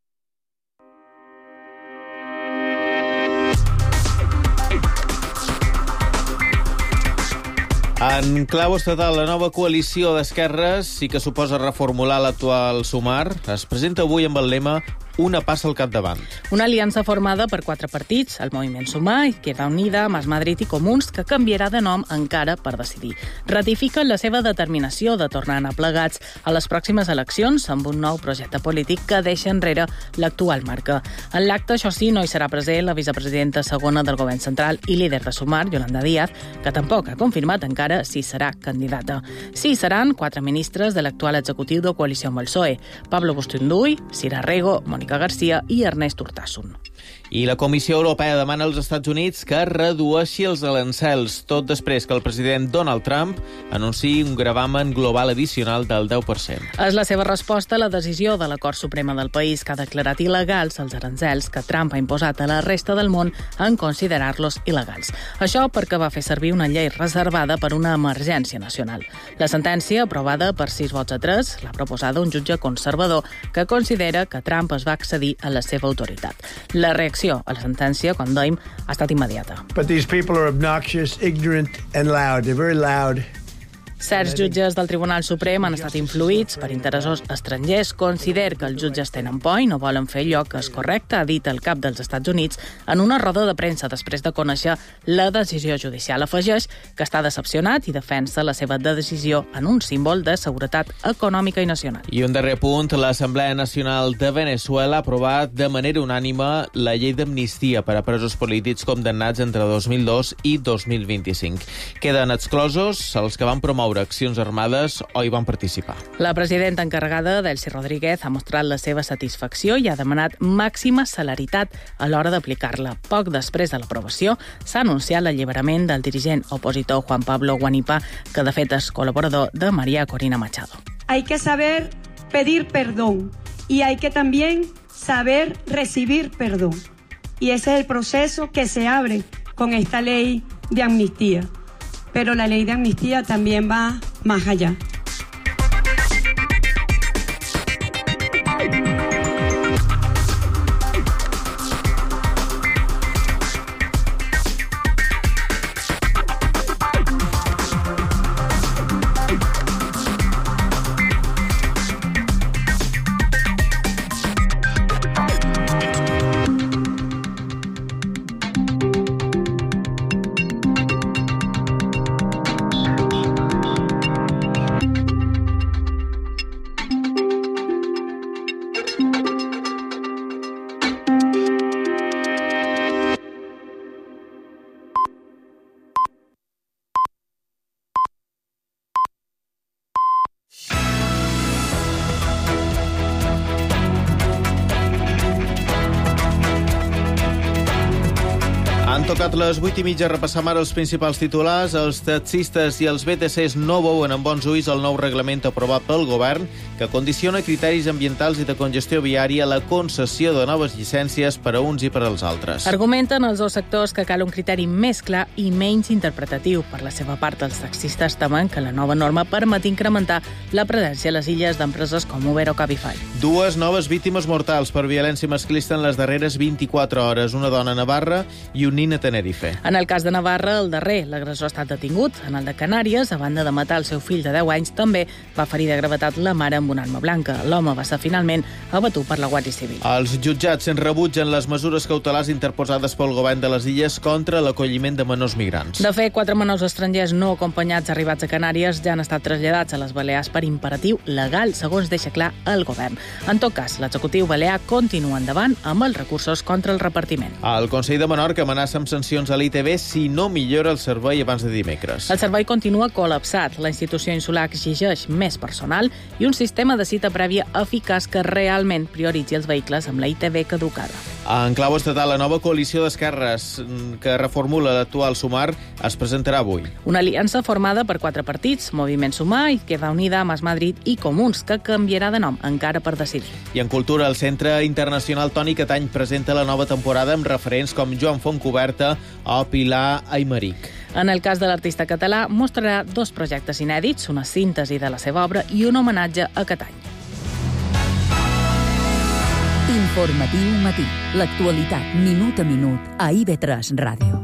S1: En clau estatal, la nova coalició d'esquerres i que suposa reformular l'actual Sumar es presenta avui amb el lema Una passa al capdavant.
S3: Una aliança formada per quatre partits, el Moviment Sumar, Izquierda Unida, Mas Madrid i Comuns, que canviarà de nom encara per decidir. Ratifiquen la seva determinació de tornar a anar plegats a les pròximes eleccions amb un nou projecte polític que deixa enrere l'actual marca. En l'acte, això sí, no hi serà present la vicepresidenta segona del govern central i líder de Sumar, Yolanda Díaz, que tampoc ha confirmat encara si serà candidata. Sí, seran quatre ministres de l'actual executiu de coalició amb el P S O E, Pablo Bustinduy, Sira Rego, Mónica García i Ernest Urtasun.
S1: I la Comissió Europea demana als Estats Units que redueixi els arancels, tot després que el president Donald Trump anunciï un gravamen global addicional del deu per cent.
S3: És la seva resposta a la decisió de la Cort Suprema del país que ha declarat il·legals els arancels que Trump ha imposat a la resta del món en considerar-los il·legals. Això perquè va fer servir una llei reservada per una emergència nacional. La sentència, aprovada per sis vots a tres, l'ha proposada un jutge conservador que considera que Trump es va accedir a la seva autoritat. La reacció a la sentència, com dèiem, ha estat immediata.
S27: But these people are obnoxious, ignorant and loud. They're very loud.
S3: Certs jutges del Tribunal Suprem han estat influïts per interessos estrangers. Consider que els jutges tenen por i no volen fer allò que és correcte, ha dit el cap dels Estats Units en una roda de premsa després de conèixer la decisió judicial. Afegeix que està decepcionat i defensa la seva decisió en un símbol de seguretat econòmica i nacional.
S1: I un darrer punt, l'Assemblea Nacional de Venezuela ha aprovat de manera unànime la llei d'amnistia per a presos polítics condemnats entre dos mil dos i dos mil vint-i-cinc. Queden exclosos els que van promoure accions armades o hi van participar.
S3: La presidenta encarregada, Delcy Rodríguez, ha mostrat la seva satisfacció i ha demanat màxima celeritat a l'hora d'aplicar-la. Poc després de l'aprovació s'ha anunciat l'alliberament del dirigent opositor Juan Pablo Guanipa, que de fet és col·laborador de María Corina Machado.
S8: hay que saber pedir perdón y hay que también saber recibir perdón. Y ese es el proceso que se abre con esta ley de amnistía. Pero la ley de amnistía también va más allá.
S1: Han tocat les vuit i mitja, repassam ara els principals titulars. Els taxistes i els B T Cs no veuen amb bons ulls el nou reglament aprovat pel govern que condiciona criteris ambientals i de congestió viària a la concessió de noves llicències per a uns i per als altres.
S3: Argumenten els dos sectors que cal un criteri més clar i menys interpretatiu. Per la seva part, els taxistes temen que la nova norma permeti incrementar la presència a les illes d'empreses com Uber o Cabify.
S1: Dues noves víctimes mortals per violència masclista en les darreres vint-i-quatre hores. Una dona a Navarra i un nin a Tenerife.
S3: En el cas de Navarra, el darrer, l'agressor ha estat detingut. En el de Canàries, a banda de matar el seu fill de deu anys, també va ferir de gravetat la mare amb una arma blanca. L'home va ser finalment abatut per la Guàrdia Civil.
S1: Els jutjats rebutgen les mesures cautelars interposades pel govern de les illes contra l'acolliment de menors migrants.
S3: De fet, quatre menors estrangers no acompanyats arribats a Canàries ja han estat traslladats a les Balears per imperatiu legal, segons deixa clar el govern. En tot cas, l'executiu balear continua endavant amb els recursos contra el repartiment.
S1: El Consell de Menorca amenaça amb sancions a l'I T B si no millora el servei abans de dimecres.
S3: El servei continua col·lapsat. La institució insular exigeix més personal i un sistema de cita prèvia eficaç que realment prioritzi els vehicles amb la I T B caducada.
S1: En clau estatal, la nova coalició d'esquerres que reformula l'actual Sumar es presentarà avui.
S3: Una aliança formada per quatre partits, Moviment Sumar, Izquierda Unida, Más Madrid i Comuns, que canviarà de nom encara per decidir.
S1: I en cultura, el Centre Internacional Toni Catany presenta la nova temporada amb referents com Joan Fontcoberta o Pilar Aymeric.
S3: En el cas de l'artista català, mostrarà dos projectes inèdits, una síntesi de la seva obra i un homenatge a Catany.
S2: Informatiu matí. L'actualitat minut a minut a I V tres Ràdio.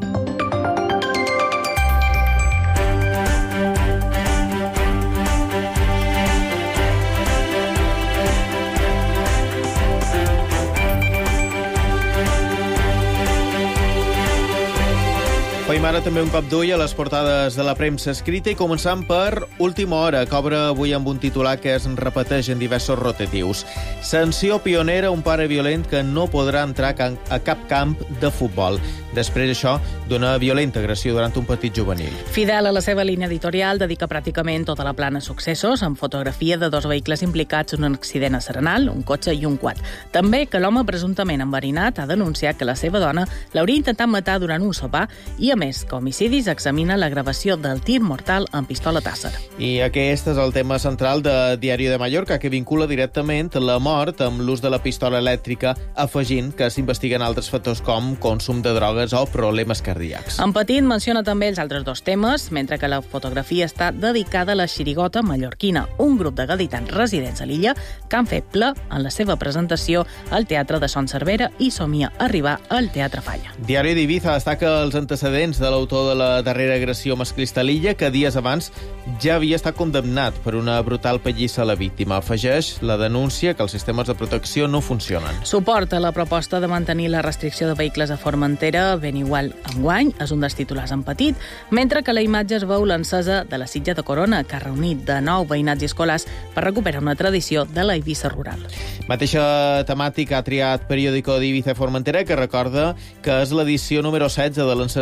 S1: Fem ara també un cop d'ull a les portades de la premsa escrita i començant per Última Hora, que obre avui amb un titular que es repeteix en diversos rotatius. Sanció pionera a un pare violent que no podrà entrar a cap camp de futbol. Després d'això, d'una violenta agressió durant un partit juvenil.
S3: Fidel a la seva línia editorial, dedica pràcticament tota la plana a successos, amb fotografia de dos vehicles implicats en un accident a Serenal, un cotxe i un quad. També que l'home presumptament enverinat ha denunciat que la seva dona l'hauria intentat matar durant un sopar i, a més, que Homicidis examina la gravació del tir mortal amb pistola Taser.
S1: I aquest és el tema central de Diari de Mallorca, que vincula directament la mort amb l'ús de la pistola elèctrica, afegint que s'investiguen altres factors com consum de drogues o problemes cardíacs.
S3: En Petit menciona també els altres dos temes, mentre que la fotografia està dedicada a la xirigota mallorquina, un grup de gaditans residents a l'illa que han fet ple en la seva presentació al Teatre de Son Cervera i somia arribar al Teatre Falla.
S1: Diari d'Ibiza destaca els antecedents de l'autor de la darrera agressió masclista a l'illa, que dies abans ja havia estat condemnat per una brutal pallissa a la víctima. Afegeix la denúncia que els sistemes de protecció no funcionen.
S3: Suporta la proposta de mantenir la restricció de vehicles a Formentera ben igual enguany, és un dels titulars en Petit, mentre que la imatge es veu l'encesa de la Sitja de Corona, que ha reunit de nou veïnats i escolars per recuperar una tradició de la Eivissa rural.
S1: Mateixa temàtica ha triat Periódico d'Ibiza Formentera, que recorda que és l'edició número setze de l'encesa a la finca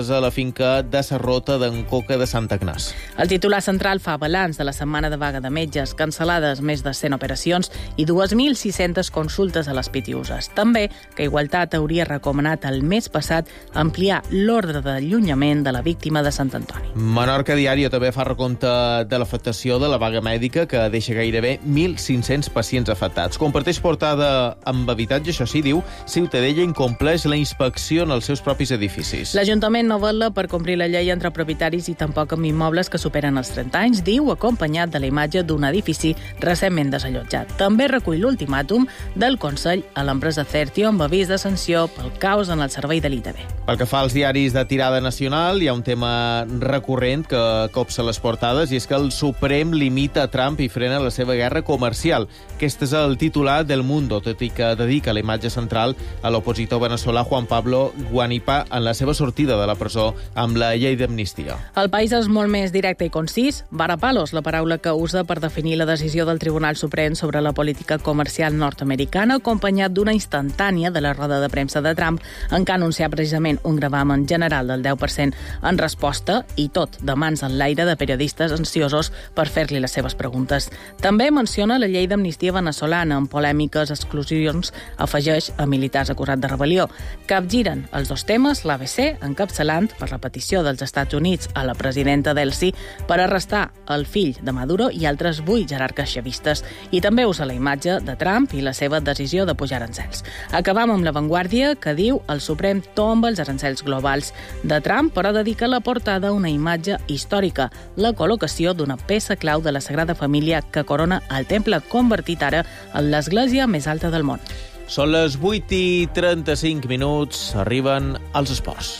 S1: finca de Sarrota d'en Coca de Sant Agnàs.
S3: El titular central fa balanç de la setmana de vaga de metges, cancel·lades més de cent operacions i dos mil sis-centes consultes a les Pitiuses. També que Igualtat hauria recomanat el mes passat ampliar l'ordre d'allunyament de la víctima de Sant Antoni.
S1: Menorca Diario també fa recompte de l'afectació de la vaga mèdica, que deixa gairebé mil cinc-cents pacients afectats. Comparteix portada amb habitatge, això sí, diu, Ciutadella incompleix la inspecció en els seus propis edificis.
S3: L'Ajuntament no vetla per complir la llei entre propietaris i tampoc amb immobles que superen els trenta anys, diu, acompanyat de la imatge d'un edifici recentment desallotjat. També recull l'ultimàtum del Consell a l'empresa Certio amb avís de sanció pel caos en el servei de l'I T B.
S1: Pel que fa als diaris de tirada nacional, hi ha un tema recurrent que copsa les portades, i és que el Suprem limita Trump i frena la seva guerra comercial. Aquest és el titular del Mundo, tot i que dedica la imatge central a l'opositor veneçolà Juan Pablo Guanipa en la seva sortida de la presó amb la llei d'amnistia.
S3: El País és molt més directe i concís. Varapalos, la paraula que usa per definir la decisió del Tribunal Suprem sobre la política comercial nord-americana, acompanyat d'una instantània de la roda de premsa de Trump, en què anunciar precisament un gravamen general del deu per cent en resposta, i tot de mans en l'aire de periodistes ansiosos per fer-li les seves preguntes. També menciona la llei d'amnistia veneçolana, amb polèmiques exclusions, afegeix a militars acusats de rebel·lió. Capgiren els dos temes l'A B C, encapçalant per la petició dels Estats Units a la presidenta Delcy per arrestar el fill de Maduro i altres vuit jerarques xavistes. I també usa la imatge de Trump i la seva decisió de pujar aranzels. Acabam amb La Vanguardia, que diu el Suprem tomba els aranzels globals de Trump, però dedica la portada a una imatge històrica, la col·locació d'una peça clau de la Sagrada Família que corona el temple, convertit ara en l'església més alta del món.
S1: Són les vuit i trenta-cinc minuts, arriben els esports.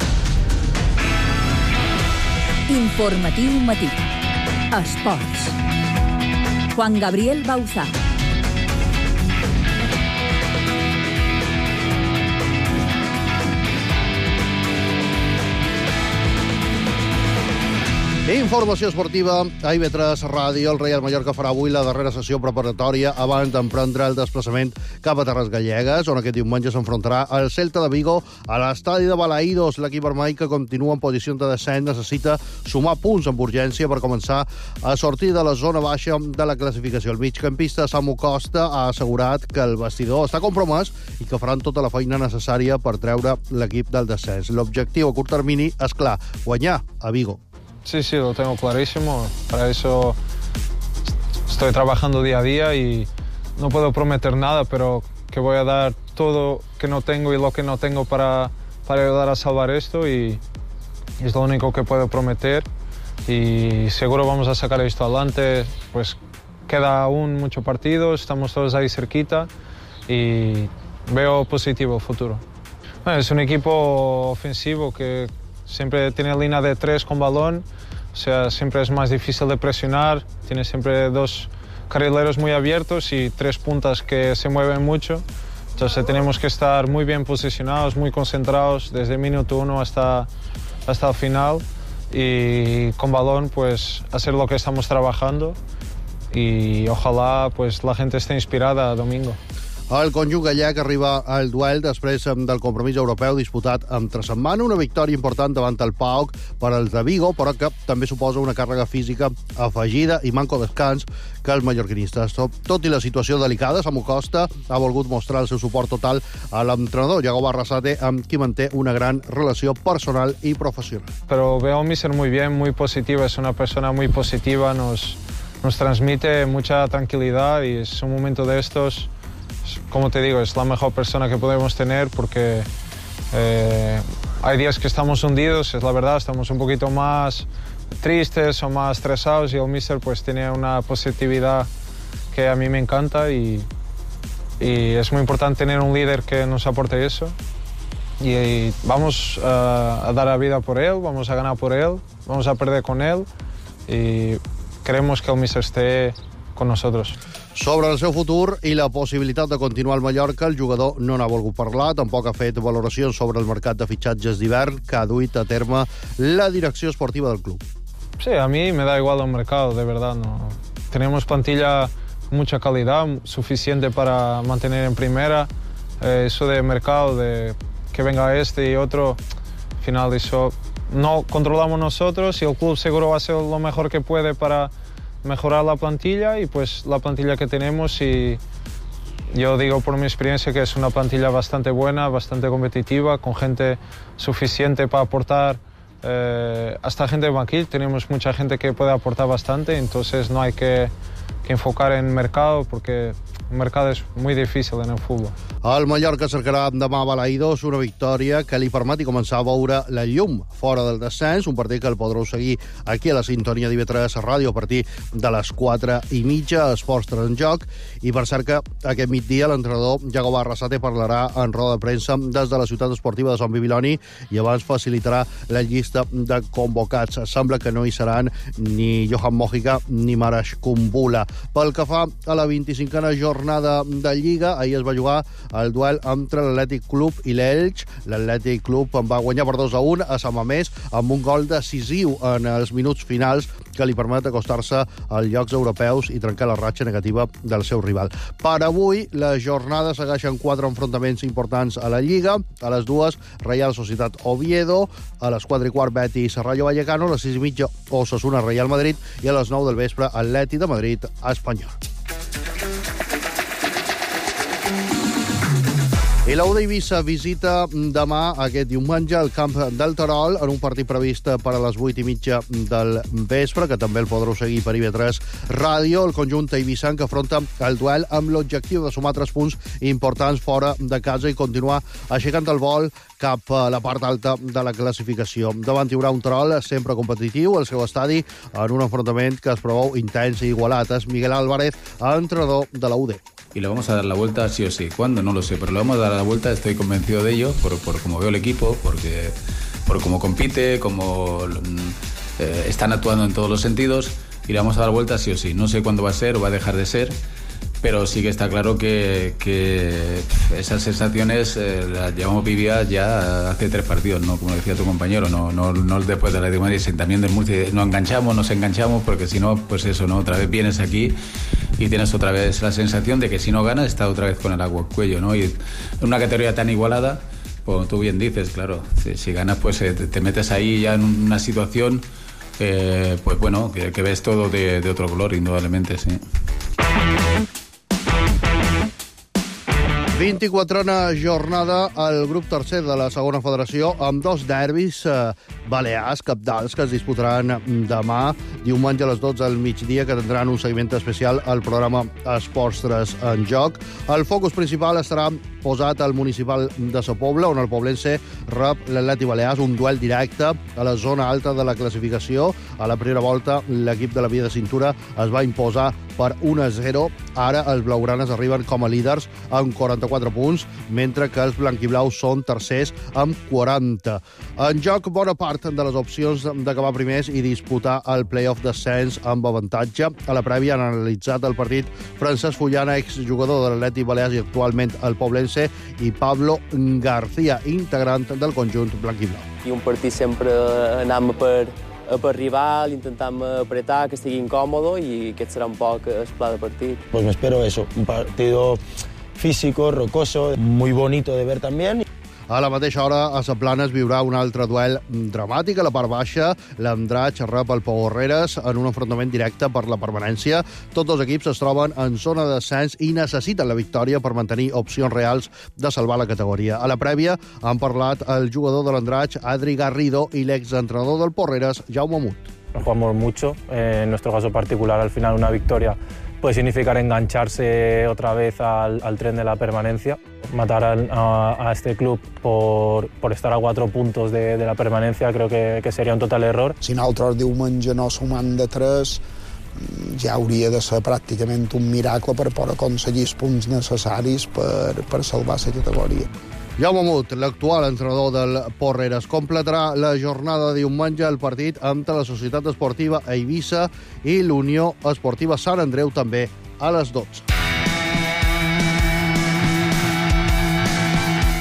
S2: Informatiu matí. Esports. Juan Gabriel Bauzá.
S9: Informació esportiva a I B tres Ràdio. El Real Mallorca farà avui la darrera sessió preparatòria abans d'emprendre el desplaçament cap a Terres Gallegues, on aquest diumenge s'enfrontarà al Celta de Vigo a l'estadi de Balaïdos. L'equip vermell, que continua en posició de descens, necessita sumar punts amb urgència per començar a sortir de la zona baixa de la classificació. El migcampista Samu Costa ha assegurat que el vestidor està compromès i que faran tota la feina necessària per treure l'equip del descens. L'objectiu a curt termini és clar, guanyar a Vigo.
S10: Sí, sí, lo tengo clarísimo. Para eso estoy trabajando día a día y no puedo prometer nada, pero que voy a dar todo que no tengo y lo que no tengo para, para ayudar a salvar esto, y es lo único que puedo prometer, y seguro vamos a sacar esto adelante. Pues queda aún mucho partido, estamos todos ahí cerquita y veo positivo el futuro. Bueno, es un equipo ofensivo que siempre tiene línea de tres con balón, o sea, siempre es más difícil de presionar, tiene siempre dos carrileros muy abiertos y tres puntas que se mueven mucho, entonces tenemos que estar muy bien posicionados, muy concentrados desde el minuto uno hasta, hasta el final, y con balón pues hacer lo que estamos trabajando, y ojalá pues la gente esté inspirada domingo.
S9: El conjunt gallec arriba al duel després del compromís europeu disputat entre setmana. Una victòria important davant el P A O K per als de Vigo, però que també suposa una càrrega física afegida i manco descans que els mallorquinistes. Tot i la situació delicada, Samu Costa ha volgut mostrar el seu suport total a l'entrenador Yago Barrasate, amb qui manté una gran relació personal i professional.
S10: Pero veo a Mister muy bien, muy positiva, es una persona muy positiva, nos, nos transmite mucha tranquilidad, y es un momento de estos, como te digo, es la mejor persona que podemos tener, porque eh, hay días que estamos hundidos, es la verdad, estamos un poquito más tristes o más estresados, y el míster pues tiene una positividad que a mí me encanta, y, y es muy importante tener un líder que nos aporte eso, y, y vamos uh, a dar la vida por él, vamos a ganar por él, vamos a perder con él, y queremos que el míster esté con nosotros.
S9: Sobre el seu futur i la possibilitat de continuar al Mallorca, el jugador no n'ha volgut parlar, tampoc ha fet valoracions sobre el mercat de fitxatges d'hivern que ha duit a terme la direcció esportiva del club.
S10: Sí, a mí me da igual el mercado, de verdad. No. Tenemos plantilla mucha calidad, suficiente para mantener en primera. Eh, eso de mercado, de que venga este y otro, al final eso no controlamos nosotros y el club seguro va a hacer lo mejor que puede para mejorar la plantilla y pues la plantilla que tenemos, y yo digo por mi experiencia que es una plantilla bastante buena, bastante competitiva, con gente suficiente para aportar, eh, hasta gente de banquillo, tenemos mucha gente que puede aportar bastante, entonces no hay que, que enfocar en mercado porque el mercado és molt difícil en el futbol.
S9: El Mallorca cercarà demà a Balaidos una victòria que li permeti començar a veure la llum fora del descens, un partit que el podreu seguir aquí a la sintonia d'I V tres Ràdio a partir de les quatre i mitja, Esports tres en joc, i per cert que aquest migdia l'entrenador Iago Arrasate parlarà en roda de premsa des de la ciutat esportiva de Sant Bibiloni i abans facilitarà la llista de convocats. Sembla que no hi seran ni Johan Mojica ni Marash Kumbula. Pel que fa a la vint-i-cinquena jornada de Lliga, ahir es va jugar el duel entre l'Atlètic Club i l'Elx. L'Atlètic Club va guanyar per dos a un a Sant Mamés amb un gol decisiu en els minuts finals que li permet acostar-se als llocs europeus i trencar la ratxa negativa del seu rival. Per avui, la jornada segueixen quatre enfrontaments importants a la Lliga. A les dues, Real Societat Oviedo, a les quatre i quart, Betis Rayo Vallecano, a les sis i mitja, Osasuna Real Madrid i a les nou del vespre, Atleti de Madrid Espanyol. I l'U d'Eivissa visita demà, aquest diumenge, el camp del Terol en un partit previst per a les vuit i mitja del vespre, que també el podreu seguir per I V tres Ràdio. El conjunt eivissan que afronta el duel amb l'objectiu de sumar tres punts importants fora de casa i continuar aixecant el vol cap a la part alta de la classificació. Davant hi haurà un Terol sempre competitiu al seu estadi en un enfrontament que es preveu intens i igualat. És Miguel Álvarez, entrenador de la U D.
S11: Y le vamos a dar la vuelta sí o sí. ¿Cuándo? No lo sé, pero le vamos a dar la vuelta, estoy convencido de ello, por, por cómo veo el equipo, porque, por cómo compite, cómo eh, están actuando en todos los sentidos, y le vamos a dar vuelta sí o sí. No sé cuándo va a ser o va a dejar de ser, pero sí que está claro que, que esas sensaciones eh, las llevamos vividas ya hace tres partidos, ¿no? Como decía tu compañero, no, no, no después de la de Madrid, también del Murcia, no enganchamos, nos enganchamos, porque si no, pues eso, ¿no? Otra vez vienes aquí y tienes otra vez la sensación de que si no ganas, estás otra vez con el agua al cuello, ¿no? Y en una categoría tan igualada, pues tú bien dices, claro, si, si ganas, pues eh, te, te metes ahí ya en una situación, eh, pues bueno, que, que ves todo de, de otro color, indudablemente, sí.
S9: vint-i-quatrena jornada al grup tercer de la segona federació amb dos derbis eh, balears cabdals que es disputaran demà, diumenge a les dotze del migdia, que tindran un seguiment especial al programa Esports tres en joc. El focus principal estarà posat al municipal de Sa Pobla, on el poblense rep l'Atleti Balears, un duel directe a la zona alta de la classificació. A la primera volta, l'equip de la Via de Cintura es va imposar per un a zero. Ara els blaugranes arriben com a líders amb quaranta-quatre punts, mentre que els blanquiblaus són tercers amb quaranta. En joc, bona part de les opcions d'acabar primers i disputar el play-off descens amb avantatge. A la prèvia han analitzat el partit Francesc Fullana, exjugador de l'Atleti Balears i actualment el poblense, i Pablo García, integrant del conjunt blanquiblau.
S12: I un partit sempre anem per, per rival, intentam apretar, que estigui incòmodo, i aquest serà un poc el pla de partit.
S13: Pues me espero eso, un partido físico, rocoso, muy bonito de ver también.
S9: A la mateixa hora, a Sa Plana es viurà un altre duel dramàtic. A la part baixa, l'Andratx rep el Pau Herreres en un enfrontament directe per la permanència. Tots dos equips es troben en zona de descens i necessiten la victòria per mantenir opcions reals de salvar la categoria. A la prèvia han parlat el jugador de l'Andratx, Adri Garrido, i l'exentrenador del Porreres, Jaume Mut.
S14: No jugamos mucho. Eh, en nuestro caso particular, al final una victoria puede significar engancharse otra vez al, al tren de la permanencia, matar a, a, a este club por, por estar a cuatro puntos de, de la permanencia, creo que, que sería un total error.
S15: Si nosaltres diumenge no sumant de tres, ja hauria de ser pràcticament un miracle per poder aconseguir els punts necessaris per, per salvar la categoria.
S9: Jaume Mut, l'actual entrenador del Porreres, completarà la jornada de diumenge el partit entre la Societat Esportiva Eivissa i l'Unió Esportiva Sant Andreu, també a les dotze.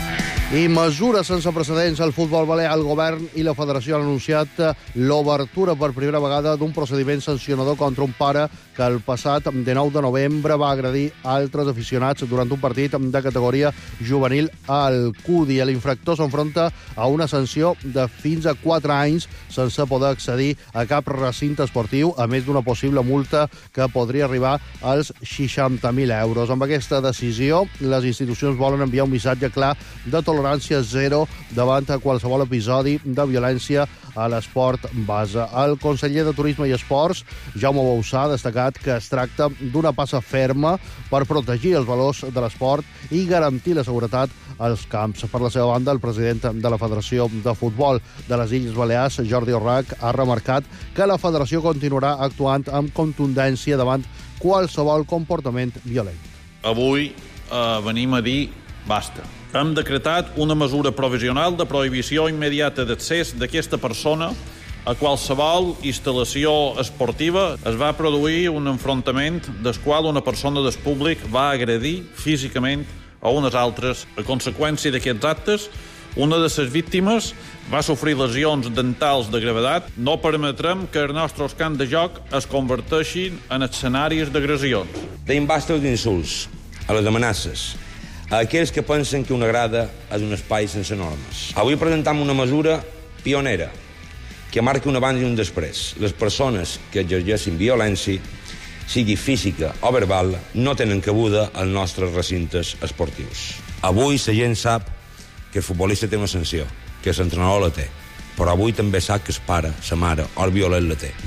S9: I mesures sense precedents al futbol balear. El govern i la federació han anunciat l'obertura per primera vegada d'un procediment sancionador contra un pare que el passat dinou de novembre va agredir altres aficionats durant un partit de categoria juvenil al Cudi. L'infractor s'enfronta a una sanció de fins a quatre anys sense poder accedir a cap recinte esportiu, a més d'una possible multa que podria arribar als seixanta mil euros. Amb aquesta decisió, les institucions volen enviar un missatge clar de tolerància zero davant a qualsevol episodi de violència a l'esport base. El conseller de Turisme i Esports, Jaume Bausà, ha destacat que es tracta d'una passa ferma per protegir els valors de l'esport i garantir la seguretat als camps. Per la seva banda, el president de la Federació de Futbol de les Illes Balears, Jordi Orrach, ha remarcat que la federació continuarà actuant amb contundència davant qualsevol comportament violent.
S4: Avui eh, venim a dir basta. Hem decretat una mesura provisional de prohibició immediata d'accés d'aquesta persona a qualsevol instal·lació esportiva. Es va produir un enfrontament del qual una persona del públic va agredir físicament a unes altres. A conseqüència d'aquests actes, una de les víctimes va sofrir lesions dentals de gravetat. No permetrem que els nostres camps de joc es converteixin en escenaris d'agressions.
S16: Tenim basta d'insults, a les amenaces, a aquells que pensen que una grada és un espai sense normes. Avui presentam una mesura pionera que marca un abans i un després. Les persones que exerceixin violència, sigui física o verbal, no tenen cabuda als nostres recintes esportius. Avui la gent sap que el futbolista té una sanció, que l'entrenador la té, però avui també sap que el pare, la mare o el violent la té.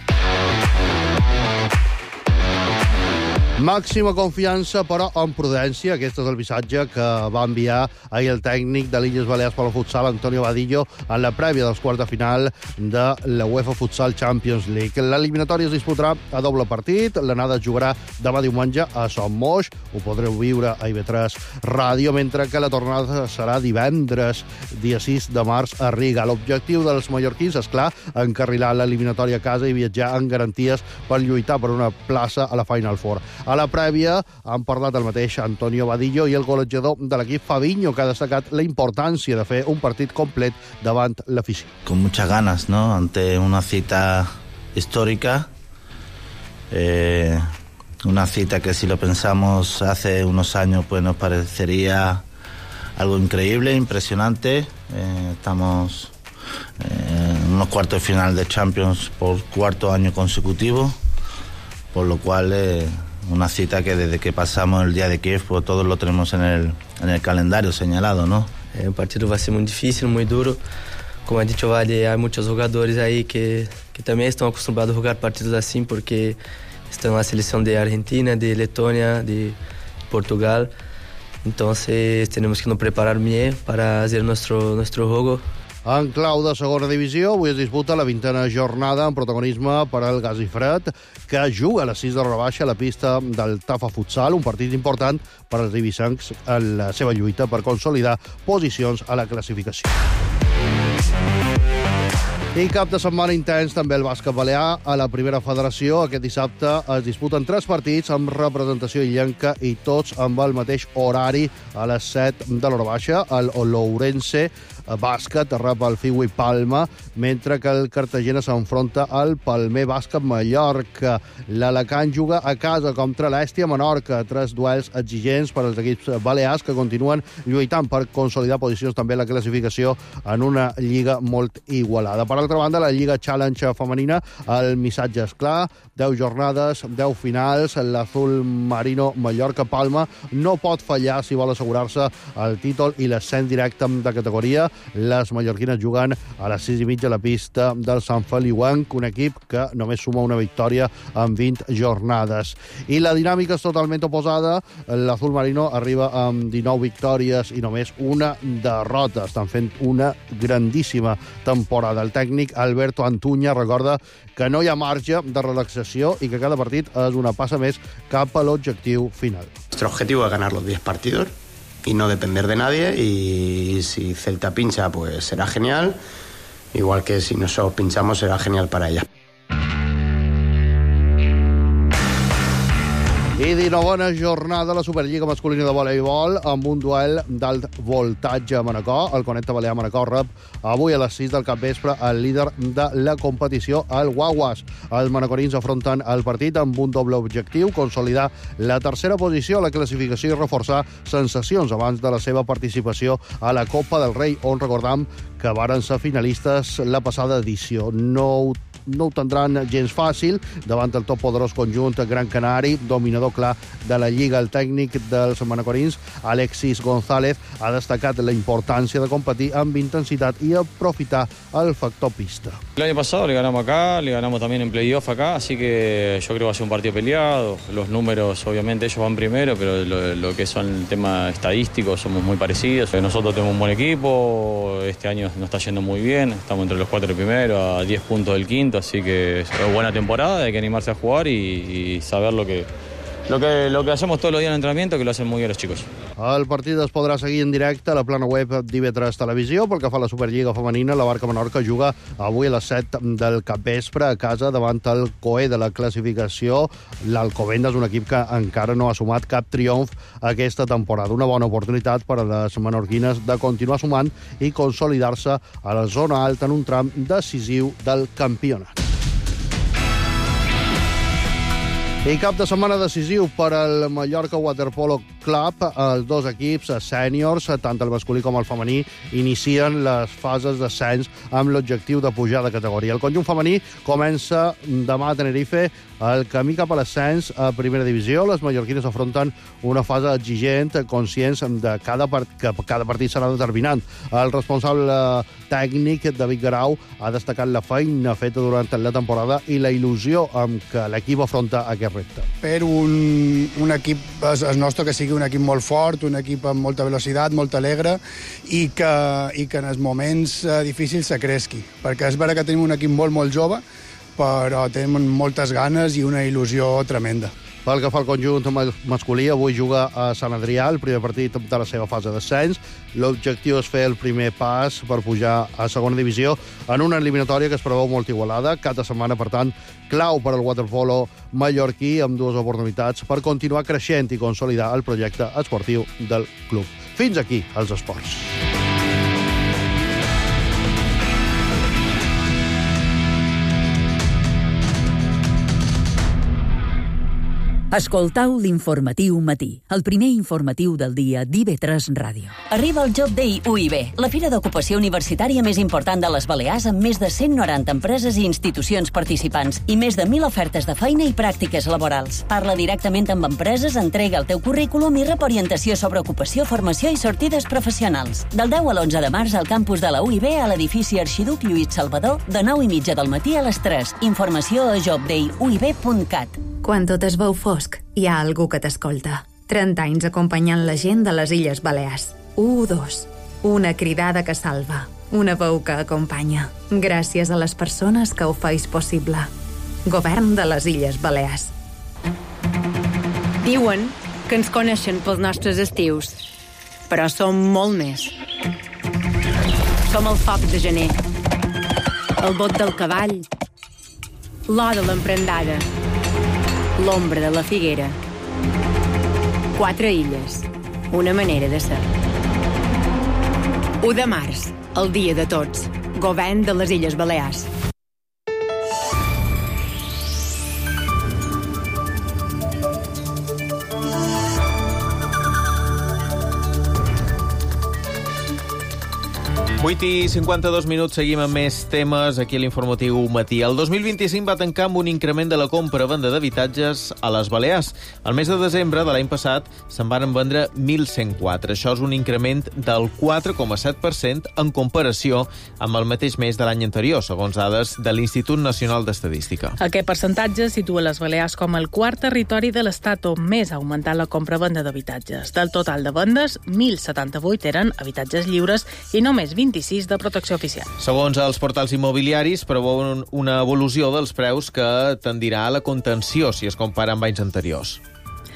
S9: Màxima confiança, però amb prudència. Aquest és el missatge que va enviar ahir el tècnic de l'Illes Balears per al futsal, Antonio Vadillo, en la prèvia dels quarts de final de la UEFA Futsal Champions League. L'eliminatòria es disputarà a doble partit. L'anada es jugarà demà diumenge a Son Moix. Ho podreu viure a I V tres Ràdio, mentre que la tornada serà divendres, dia sis de març, a Riga. L'objectiu dels mallorquins és clar, encarrilar l'eliminatòria a casa i viatjar amb garanties per lluitar per una plaça a la Final Four. A la prèvia han parlat el mateix Antonio Vadillo i el golejador de l'equip Fabinho, que ha destacat la importància de fer un partit complet davant l'afició.
S17: Con muchas ganas, ¿no? Ante una cita histórica, eh, una cita que si lo pensamos hace unos años pues nos parecería algo increíble, impresionante. Eh, estamos eh, en unos cuartos de final de Champions por cuarto año consecutivo, por lo cual eh, una cita que desde que pasamos el día de Kiev pues todos lo tenemos en el, en el calendario señalado, ¿no?
S18: El partido va a ser muy difícil, muy duro. Como ha dicho Valle, hay muchos jugadores ahí que, que también están acostumbrados a jugar partidos así porque están en la selección de Argentina, de Letonia, de Portugal. Entonces tenemos que nos preparar bien para hacer nuestro, nuestro juego.
S9: En clau de segona divisió, avui es disputa la vintena jornada amb protagonisme per al Gasifred, que juga a les sis de l'hora baixa a la pista del Tafa Futsal, un partit important per als divisancs en la seva lluita per consolidar posicions a la classificació. I cap de setmana intens també el bàsquet balear a la primera federació. Aquest dissabte es disputen tres partits amb representació illenca i tots amb el mateix horari a les set de l'hora baixa. El Lourenço Bàsquet rep el Fiui Palma, mentre que el Cartagena s'enfronta al Palmer Bàsquet Mallorca. L'Alacant juga a casa contra l'Èstia Menorca. Tres duels exigents per als equips balears que continuen lluitant per consolidar posicions també a la classificació en una lliga molt igualada. Per altra banda, la Lliga Challenge femenina, el missatge és clar: deu jornades, deu finals. L'Azul Marino Mallorca-Palma no pot fallar si vol assegurar-se el títol i l'ascens directe de categoria. Les mallorquines juguen a les sis i mitja a la pista del Sant Feliuenc, un equip que només suma una victòria en vint jornades. I la dinàmica és totalment oposada. L'Azul Marino arriba amb dinou victòries i només una derrota. Estan fent una grandíssima temporada. El tècnic Alberto Antuña recorda que no hi ha marge de relaxació i que cada partit és una passa més cap a l'objectiu final.
S19: Nuestro objetivo es ganar los diez partidos y no depender de nadie, y si Celta pincha pues será genial, igual que si nosotros pinchamos será genial para ella.
S9: I dinovena jornada de la Superliga masculina de voleibol amb un duel d'alt voltatge a Manacor. El Connecta Balear Manacor rep avui a les sis del capvespre el líder de la competició, el Guaguas. Els manacorins afronten el partit amb un doble objectiu, consolidar la tercera posició a la classificació i reforçar sensacions abans de la seva participació a la Copa del Rei, on recordam que varen ser finalistes la passada edició. No ho no ho tindran gens fàcil davant el tot poderós conjunt Gran Canari, dominador clar de la Lliga. El tècnic dels manacorins, Alexis González, ha destacat la importància de competir amb intensitat i aprofitar el factor pista.
S5: El año pasado le ganamos acá, le ganamos también en playoff acá, así que yo creo que va a ser un partido peleado. Los números, obviamente, ellos van primero, pero lo, lo que son el tema estadístico somos muy parecidos. Nosotros tenemos un buen equipo, este año nos está yendo muy bien, estamos entre los cuatro primeros, a diez puntos del quinto, así que es una buena temporada, hay que animarse a jugar y, y saber lo que, lo, que, lo que hacemos todos los días en el entrenamiento, que lo hacen muy bien los chicos.
S9: El partit es podrà seguir en directe a la plana web d'I V tres Televisió. Pel que fa a la Superliga femenina, la Barca Menorca juga avui a les set del capvespre a casa davant el Coe de la classificació. L'Alcobendas, un equip que encara no ha sumat cap triomf aquesta temporada. Una bona oportunitat per a les menorquines de continuar sumant i consolidar-se a la zona alta en un tram decisiu del campionat. I cap de setmana decisiu per al Mallorca Waterpolo Club. Els dos equips sèniors, tant el masculí com el femení, inicien les fases d'ascens amb l'objectiu de pujar de categoria. El conjunt femení comença demà a Tenerife el camí cap a l'ascens a primera divisió. Les mallorquines afronten una fase exigent, conscients de cada part, que cada partit serà determinant. El responsable tècnic, David Garau, ha destacat la feina feta durant la temporada i la il·lusió amb què l'equip afronta aquest repte.
S15: Per un, un equip, el nostre, que sigui un equip molt fort, un equip amb molta velocitat, molt alegre, i que, i que en els moments difícils se cresqui. Perquè és vera que tenim un equip molt, molt jove, però tenim moltes ganes i una il·lusió tremenda.
S9: Pel que fa al conjunt masculí, avui juga a Sant Adrià, el primer partit de la seva fase d'ascens. L'objectiu és fer el primer pas per pujar a segona divisió en una eliminatòria que es preveu molt igualada. Cada setmana, per tant, clau per al waterpolo mallorquí, amb dues oportunitats per continuar creixent i consolidar el projecte esportiu del club. Fins aquí els esports.
S2: Escoltau l'informatiu matí, el primer informatiu del dia d'I V tres Ràdio.
S6: Arriba el Job Day U I B, la fira d'ocupació universitària més important de les Balears, amb més de cent noranta empreses i institucions participants i més de mil ofertes de feina i pràctiques laborals. Parla directament amb empreses, entrega el teu currículum i rep orientació sobre ocupació, formació i sortides professionals. Del deu a l'onze de març al campus de la U I B a l'edifici Arxiduc Lluís Salvador, de nou i mitja del matí a les tres. Informació a job day u i b punt cat.
S25: Quan tot es veu fosc, hi ha algú que t'escolta. trenta anys acompanyant la gent de les Illes Balears. u dos. Una cridada que salva. Una veu que acompanya. Gràcies a les persones que ho feis possible. Govern de les Illes Balears.
S26: Diuen que ens coneixen pels nostres estius, però som molt més. Som el foc de gener, el bot del cavall, l'or de l'emprendada, l'ombra de la figuera. Quatre illes, una manera de ser. u de març, el dia de tots. Govern de les Illes Balears.
S1: vuit i cinquanta-dos minuts, seguim amb més temes aquí a l'informatiu matí. El dos mil vint-i-cinc va tancar amb un increment de la compra-venda d'habitatges a les Balears. El mes de desembre de l'any passat se'n van vendre mil cent quatre. Això és un increment del quatre coma set per cent en comparació amb el mateix mes de l'any anterior, segons dades de l'Institut Nacional d'Estadística.
S3: Aquest percentatge situa les Balears com el quart territori de l'Estat on més ha augmentat la compra-venda d'habitatges. Del total de vendes, mil setanta-vuit eren habitatges lliures i només vint-i-sis de protecció oficial.
S1: Segons els portals immobiliaris, preveuen una evolució dels preus que tendirà a la contenció si es compara amb anys anteriors.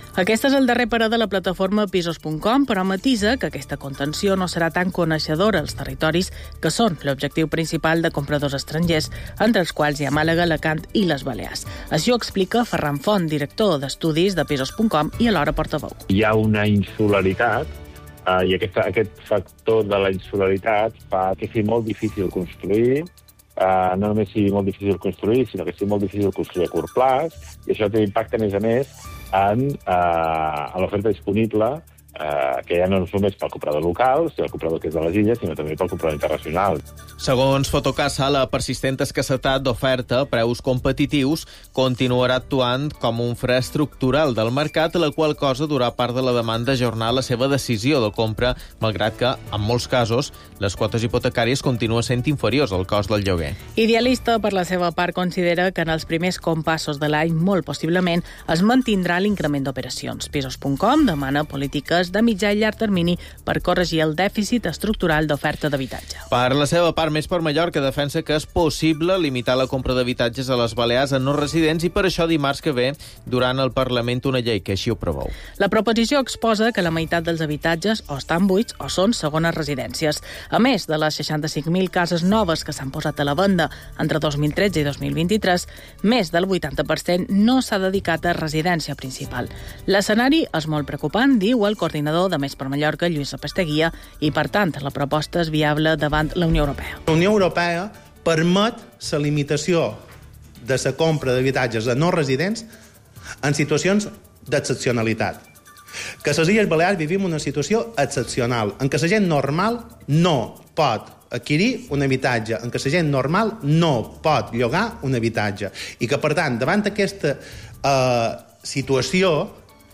S3: Aquest és el darrer parer de la plataforma pisos punt com, però matisa que aquesta contenció no serà tan coneixedora als territoris que són l'objectiu principal de compradors estrangers, entre els quals hi ha Màlaga, Alacant i les Balears. Així ho explica Ferran Font, director d'estudis de pisos punt com i alhora portaveu.
S7: Hi ha una insularitat eh, i aquest, aquest factor de la insularitat fa que sigui molt difícil construir. Uh, no només sigui molt difícil construir, sinó que sigui molt difícil construir a curt plaç, i això té impacte, a més a més, en, uh, en l'oferta disponible, uh, que ja no és només pel comprador local, si el comprador que és de les illes, sinó també pel comprador internacional.
S1: Segons Fotocasa, la persistent escassetat d'oferta, preus competitius, continuarà actuant com un fre estructural del mercat, la qual cosa durà part de la demanda ajornar la seva decisió de compra, malgrat que, en molts casos, les quotes hipotecàries continuen sent inferiors al cost del lloguer.
S3: Idealista, per la seva part, considera que en els primers compassos de l'any, molt possiblement, es mantindrà l'increment d'operacions. pisos punt com demana polítiques de mitjà i llarg termini per corregir el dèficit estructural d'oferta d'habitatge.
S1: Per la seva part, Més per Mallorca defensa que és possible limitar la compra d'habitatges a les Balears a no residents i per això dimarts que ve durant el Parlament una llei que així ho preveu.
S3: La proposició exposa que la meitat dels habitatges o estan buits o són segones residències. A més de les seixanta-cinc mil cases noves que s'han posat a la venda entre dos mil tretze i dos mil vint-i-tres, més del vuitanta per cent no s'ha dedicat a residència principal. L'escenari és molt preocupant, diu el coordinador de Més per Mallorca, Lluís Apesteguia, i per tant la proposta és viable davant la Unió Europea.
S20: La Unió Europea permet la limitació de la compra d'habitatges a no residents en situacions d'excepcionalitat. Que a les Illes Balears vivim una situació excepcional, en què la gent normal no pot adquirir un habitatge, en què la gent normal no pot llogar un habitatge. I que, per tant, davant d'aquesta eh, situació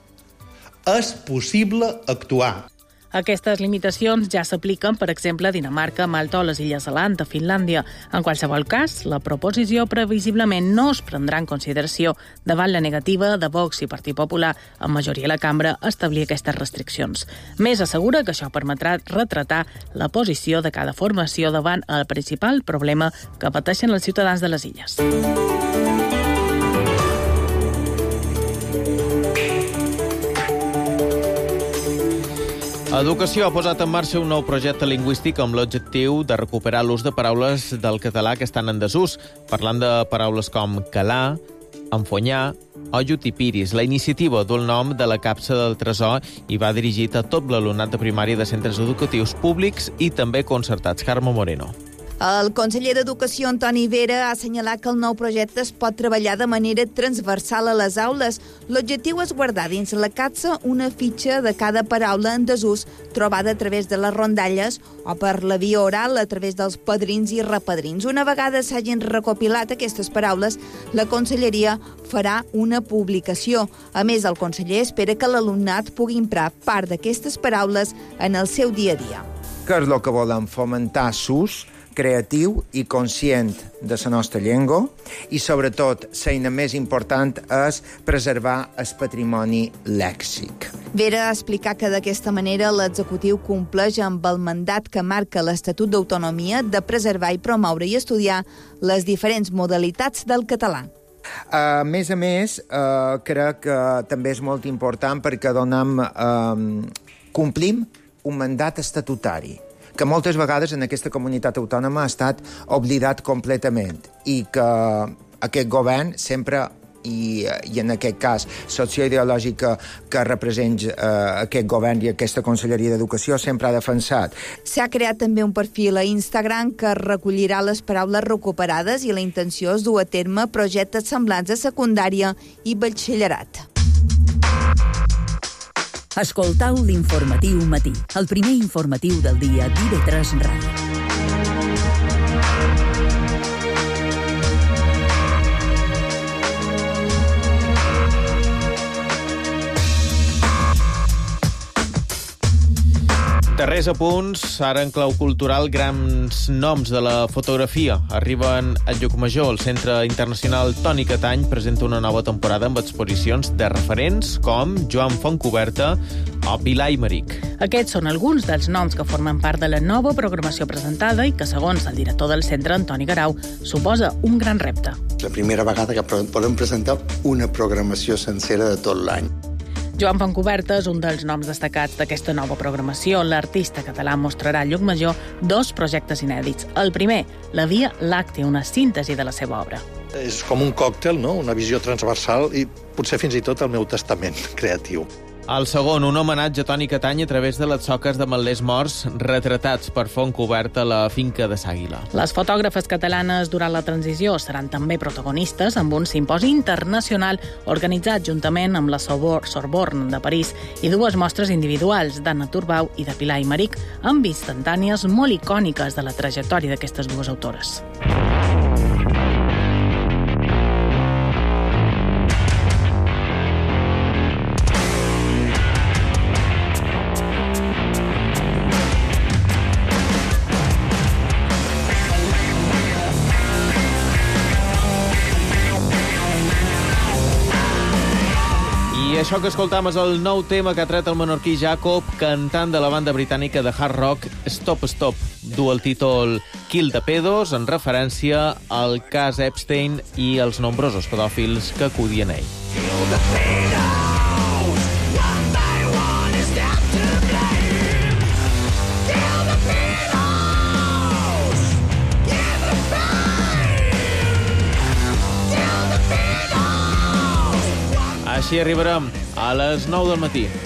S20: és possible actuar.
S3: Aquestes limitacions ja s'apliquen, per exemple, a Dinamarca, Malta o les Illes Alant, a Finlàndia. En qualsevol cas, la proposició previsiblement no es prendrà en consideració davant la negativa de Vox i Partit Popular, amb majoria a la cambra, a establir aquestes restriccions. Més assegura que això permetrà retratar la posició de cada formació davant el principal problema que pateixen els ciutadans de les illes.
S1: Educació ha posat en marxa un nou projecte lingüístic amb l'objectiu de recuperar l'ús de paraules del català que estan en desús, parlant de paraules com calar, enfonyar o jutipiris. La iniciativa du el nom de la capsa del Tresor i va dirigit a tot l'alumnat de primària de centres educatius públics i també concertats. Carme Moreno.
S21: El conseller d'Educació, Antoni Vera, ha assenyalat que el nou projecte es pot treballar de manera transversal a les aules. L'objectiu és guardar dins la capsa una fitxa de cada paraula en desús trobada a través de les rondalles o per la via oral a través dels padrins i repadrins. Una vegada s'hagin recopilat aquestes paraules, la conselleria farà una publicació. A més, el conseller espera que l'alumnat pugui emprar part d'aquestes paraules en el seu dia a dia.
S22: Què és el que volem? Fomentar l'ús creatiu i conscient de la nostra llengua i, sobretot, l'eina més important és preservar el patrimoni lèxic.
S21: Vera ha explicat que d'aquesta manera l'executiu compleix amb el mandat que marca l'Estatut d'Autonomia de preservar i promoure i estudiar les diferents modalitats del català.
S22: A més a més, eh, crec que també és molt important perquè donem, eh, complim un mandat estatutari que moltes vegades en aquesta comunitat autònoma ha estat oblidat completament i que aquest govern sempre, i, i en aquest cas socioideològica que representa eh, aquest govern i aquesta Conselleria d'Educació, sempre ha defensat.
S21: S'ha creat també un perfil a Instagram que recollirà les paraules recuperades i la intenció és dur a terme projectes semblants a secundària i batxillerat.
S2: Escoltau l'informatiu matí, el primer informatiu del dia d'I V tres Ràdio.
S1: Darrers apunts, ara en clau cultural, grans noms de la fotografia. Arriben a Llucmajor. El Centre Internacional Toni Catany presenta una nova temporada amb exposicions de referents com Joan Fontcoberta o Bill Aymeric.
S3: Aquests són alguns dels noms que formen part de la nova programació presentada i que, segons el director del centre, Antoni Garau, suposa un gran repte.
S23: La primera vegada que podem presentar una programació sencera de tot l'any.
S3: Joan Fontcuberta és un dels noms destacats d'aquesta nova programació. L'artista català mostrarà a Llucmajor dos projectes inèdits. El primer, La Via Làctea, una síntesi de la seva obra.
S8: És com un còctel, no? Una visió transversal i potser fins i tot el meu testament creatiu.
S1: El segon, un homenatge a Toni Catany a través de les soques de Matlers morts retratats per Fontcuberta a la finca de Sàguila.
S3: Les fotògrafes catalanes durant la transició seran també protagonistes amb un simposi internacional organitzat juntament amb la Sorbonne de París i dues mostres individuals d'Anna Turbau i de Pilar Aymeric amb instantànies molt icòniques de la trajectòria d'aquestes dues autores.
S1: I això que escoltam és el nou tema que ha tret el menorquí Jacob, cantant de la banda britànica de hard rock Stop Stop. Du el títol Kill the Pedos, en referència al cas Epstein i els nombrosos pedòfils que acudien a ell. Kill the pedos, one by one is down to blame. Kill the pedos, give the fame. Kill the pedos. Així arribarem a les nou del matí.